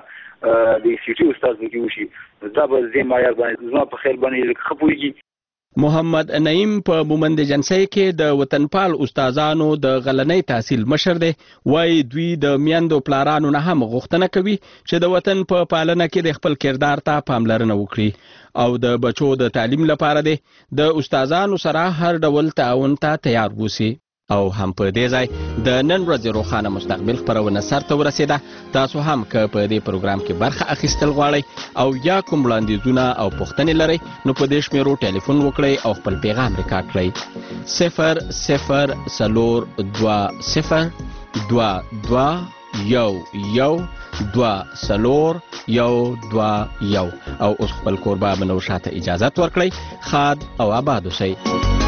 د سی ټي استاد پکې وشي دا به دې معیار باندې زما په خیر باندې لږ ښه پوهېږي. محمد نعیم په مومند جنسۍ کې د وطنپال استادانو د غلنۍ تحصیل مشر دی. وایي دوی د میندو پلارانو نه هم غوښتنه کوي چې د وطن په پالنه کې د خپل کردار ته پاملرنه وکړي او د بچو د تعلیم لپاره دی د استادانو سره هر ډول تعاون ته تیار ووسي. او هم په دې ځای د نن ورځې روښانه مستقبل خپرونه سرته ورسېده. تاسو هم که په دې پروګرام کې برخه اخیستل غواړئ او یا کوم وړاندیزونه او پوښتنې لرئ نو په دې شمیرو ټلیفون وکړئ او خپل پیغام ریکارډ کړئ صفر صفر څلور دوه صفر دوه دوه یو یو دوه څلور یو دوه یو او اوس خپل کوربه منو شاته اجازت ورکړئ. ښاد او آباد اوسئ.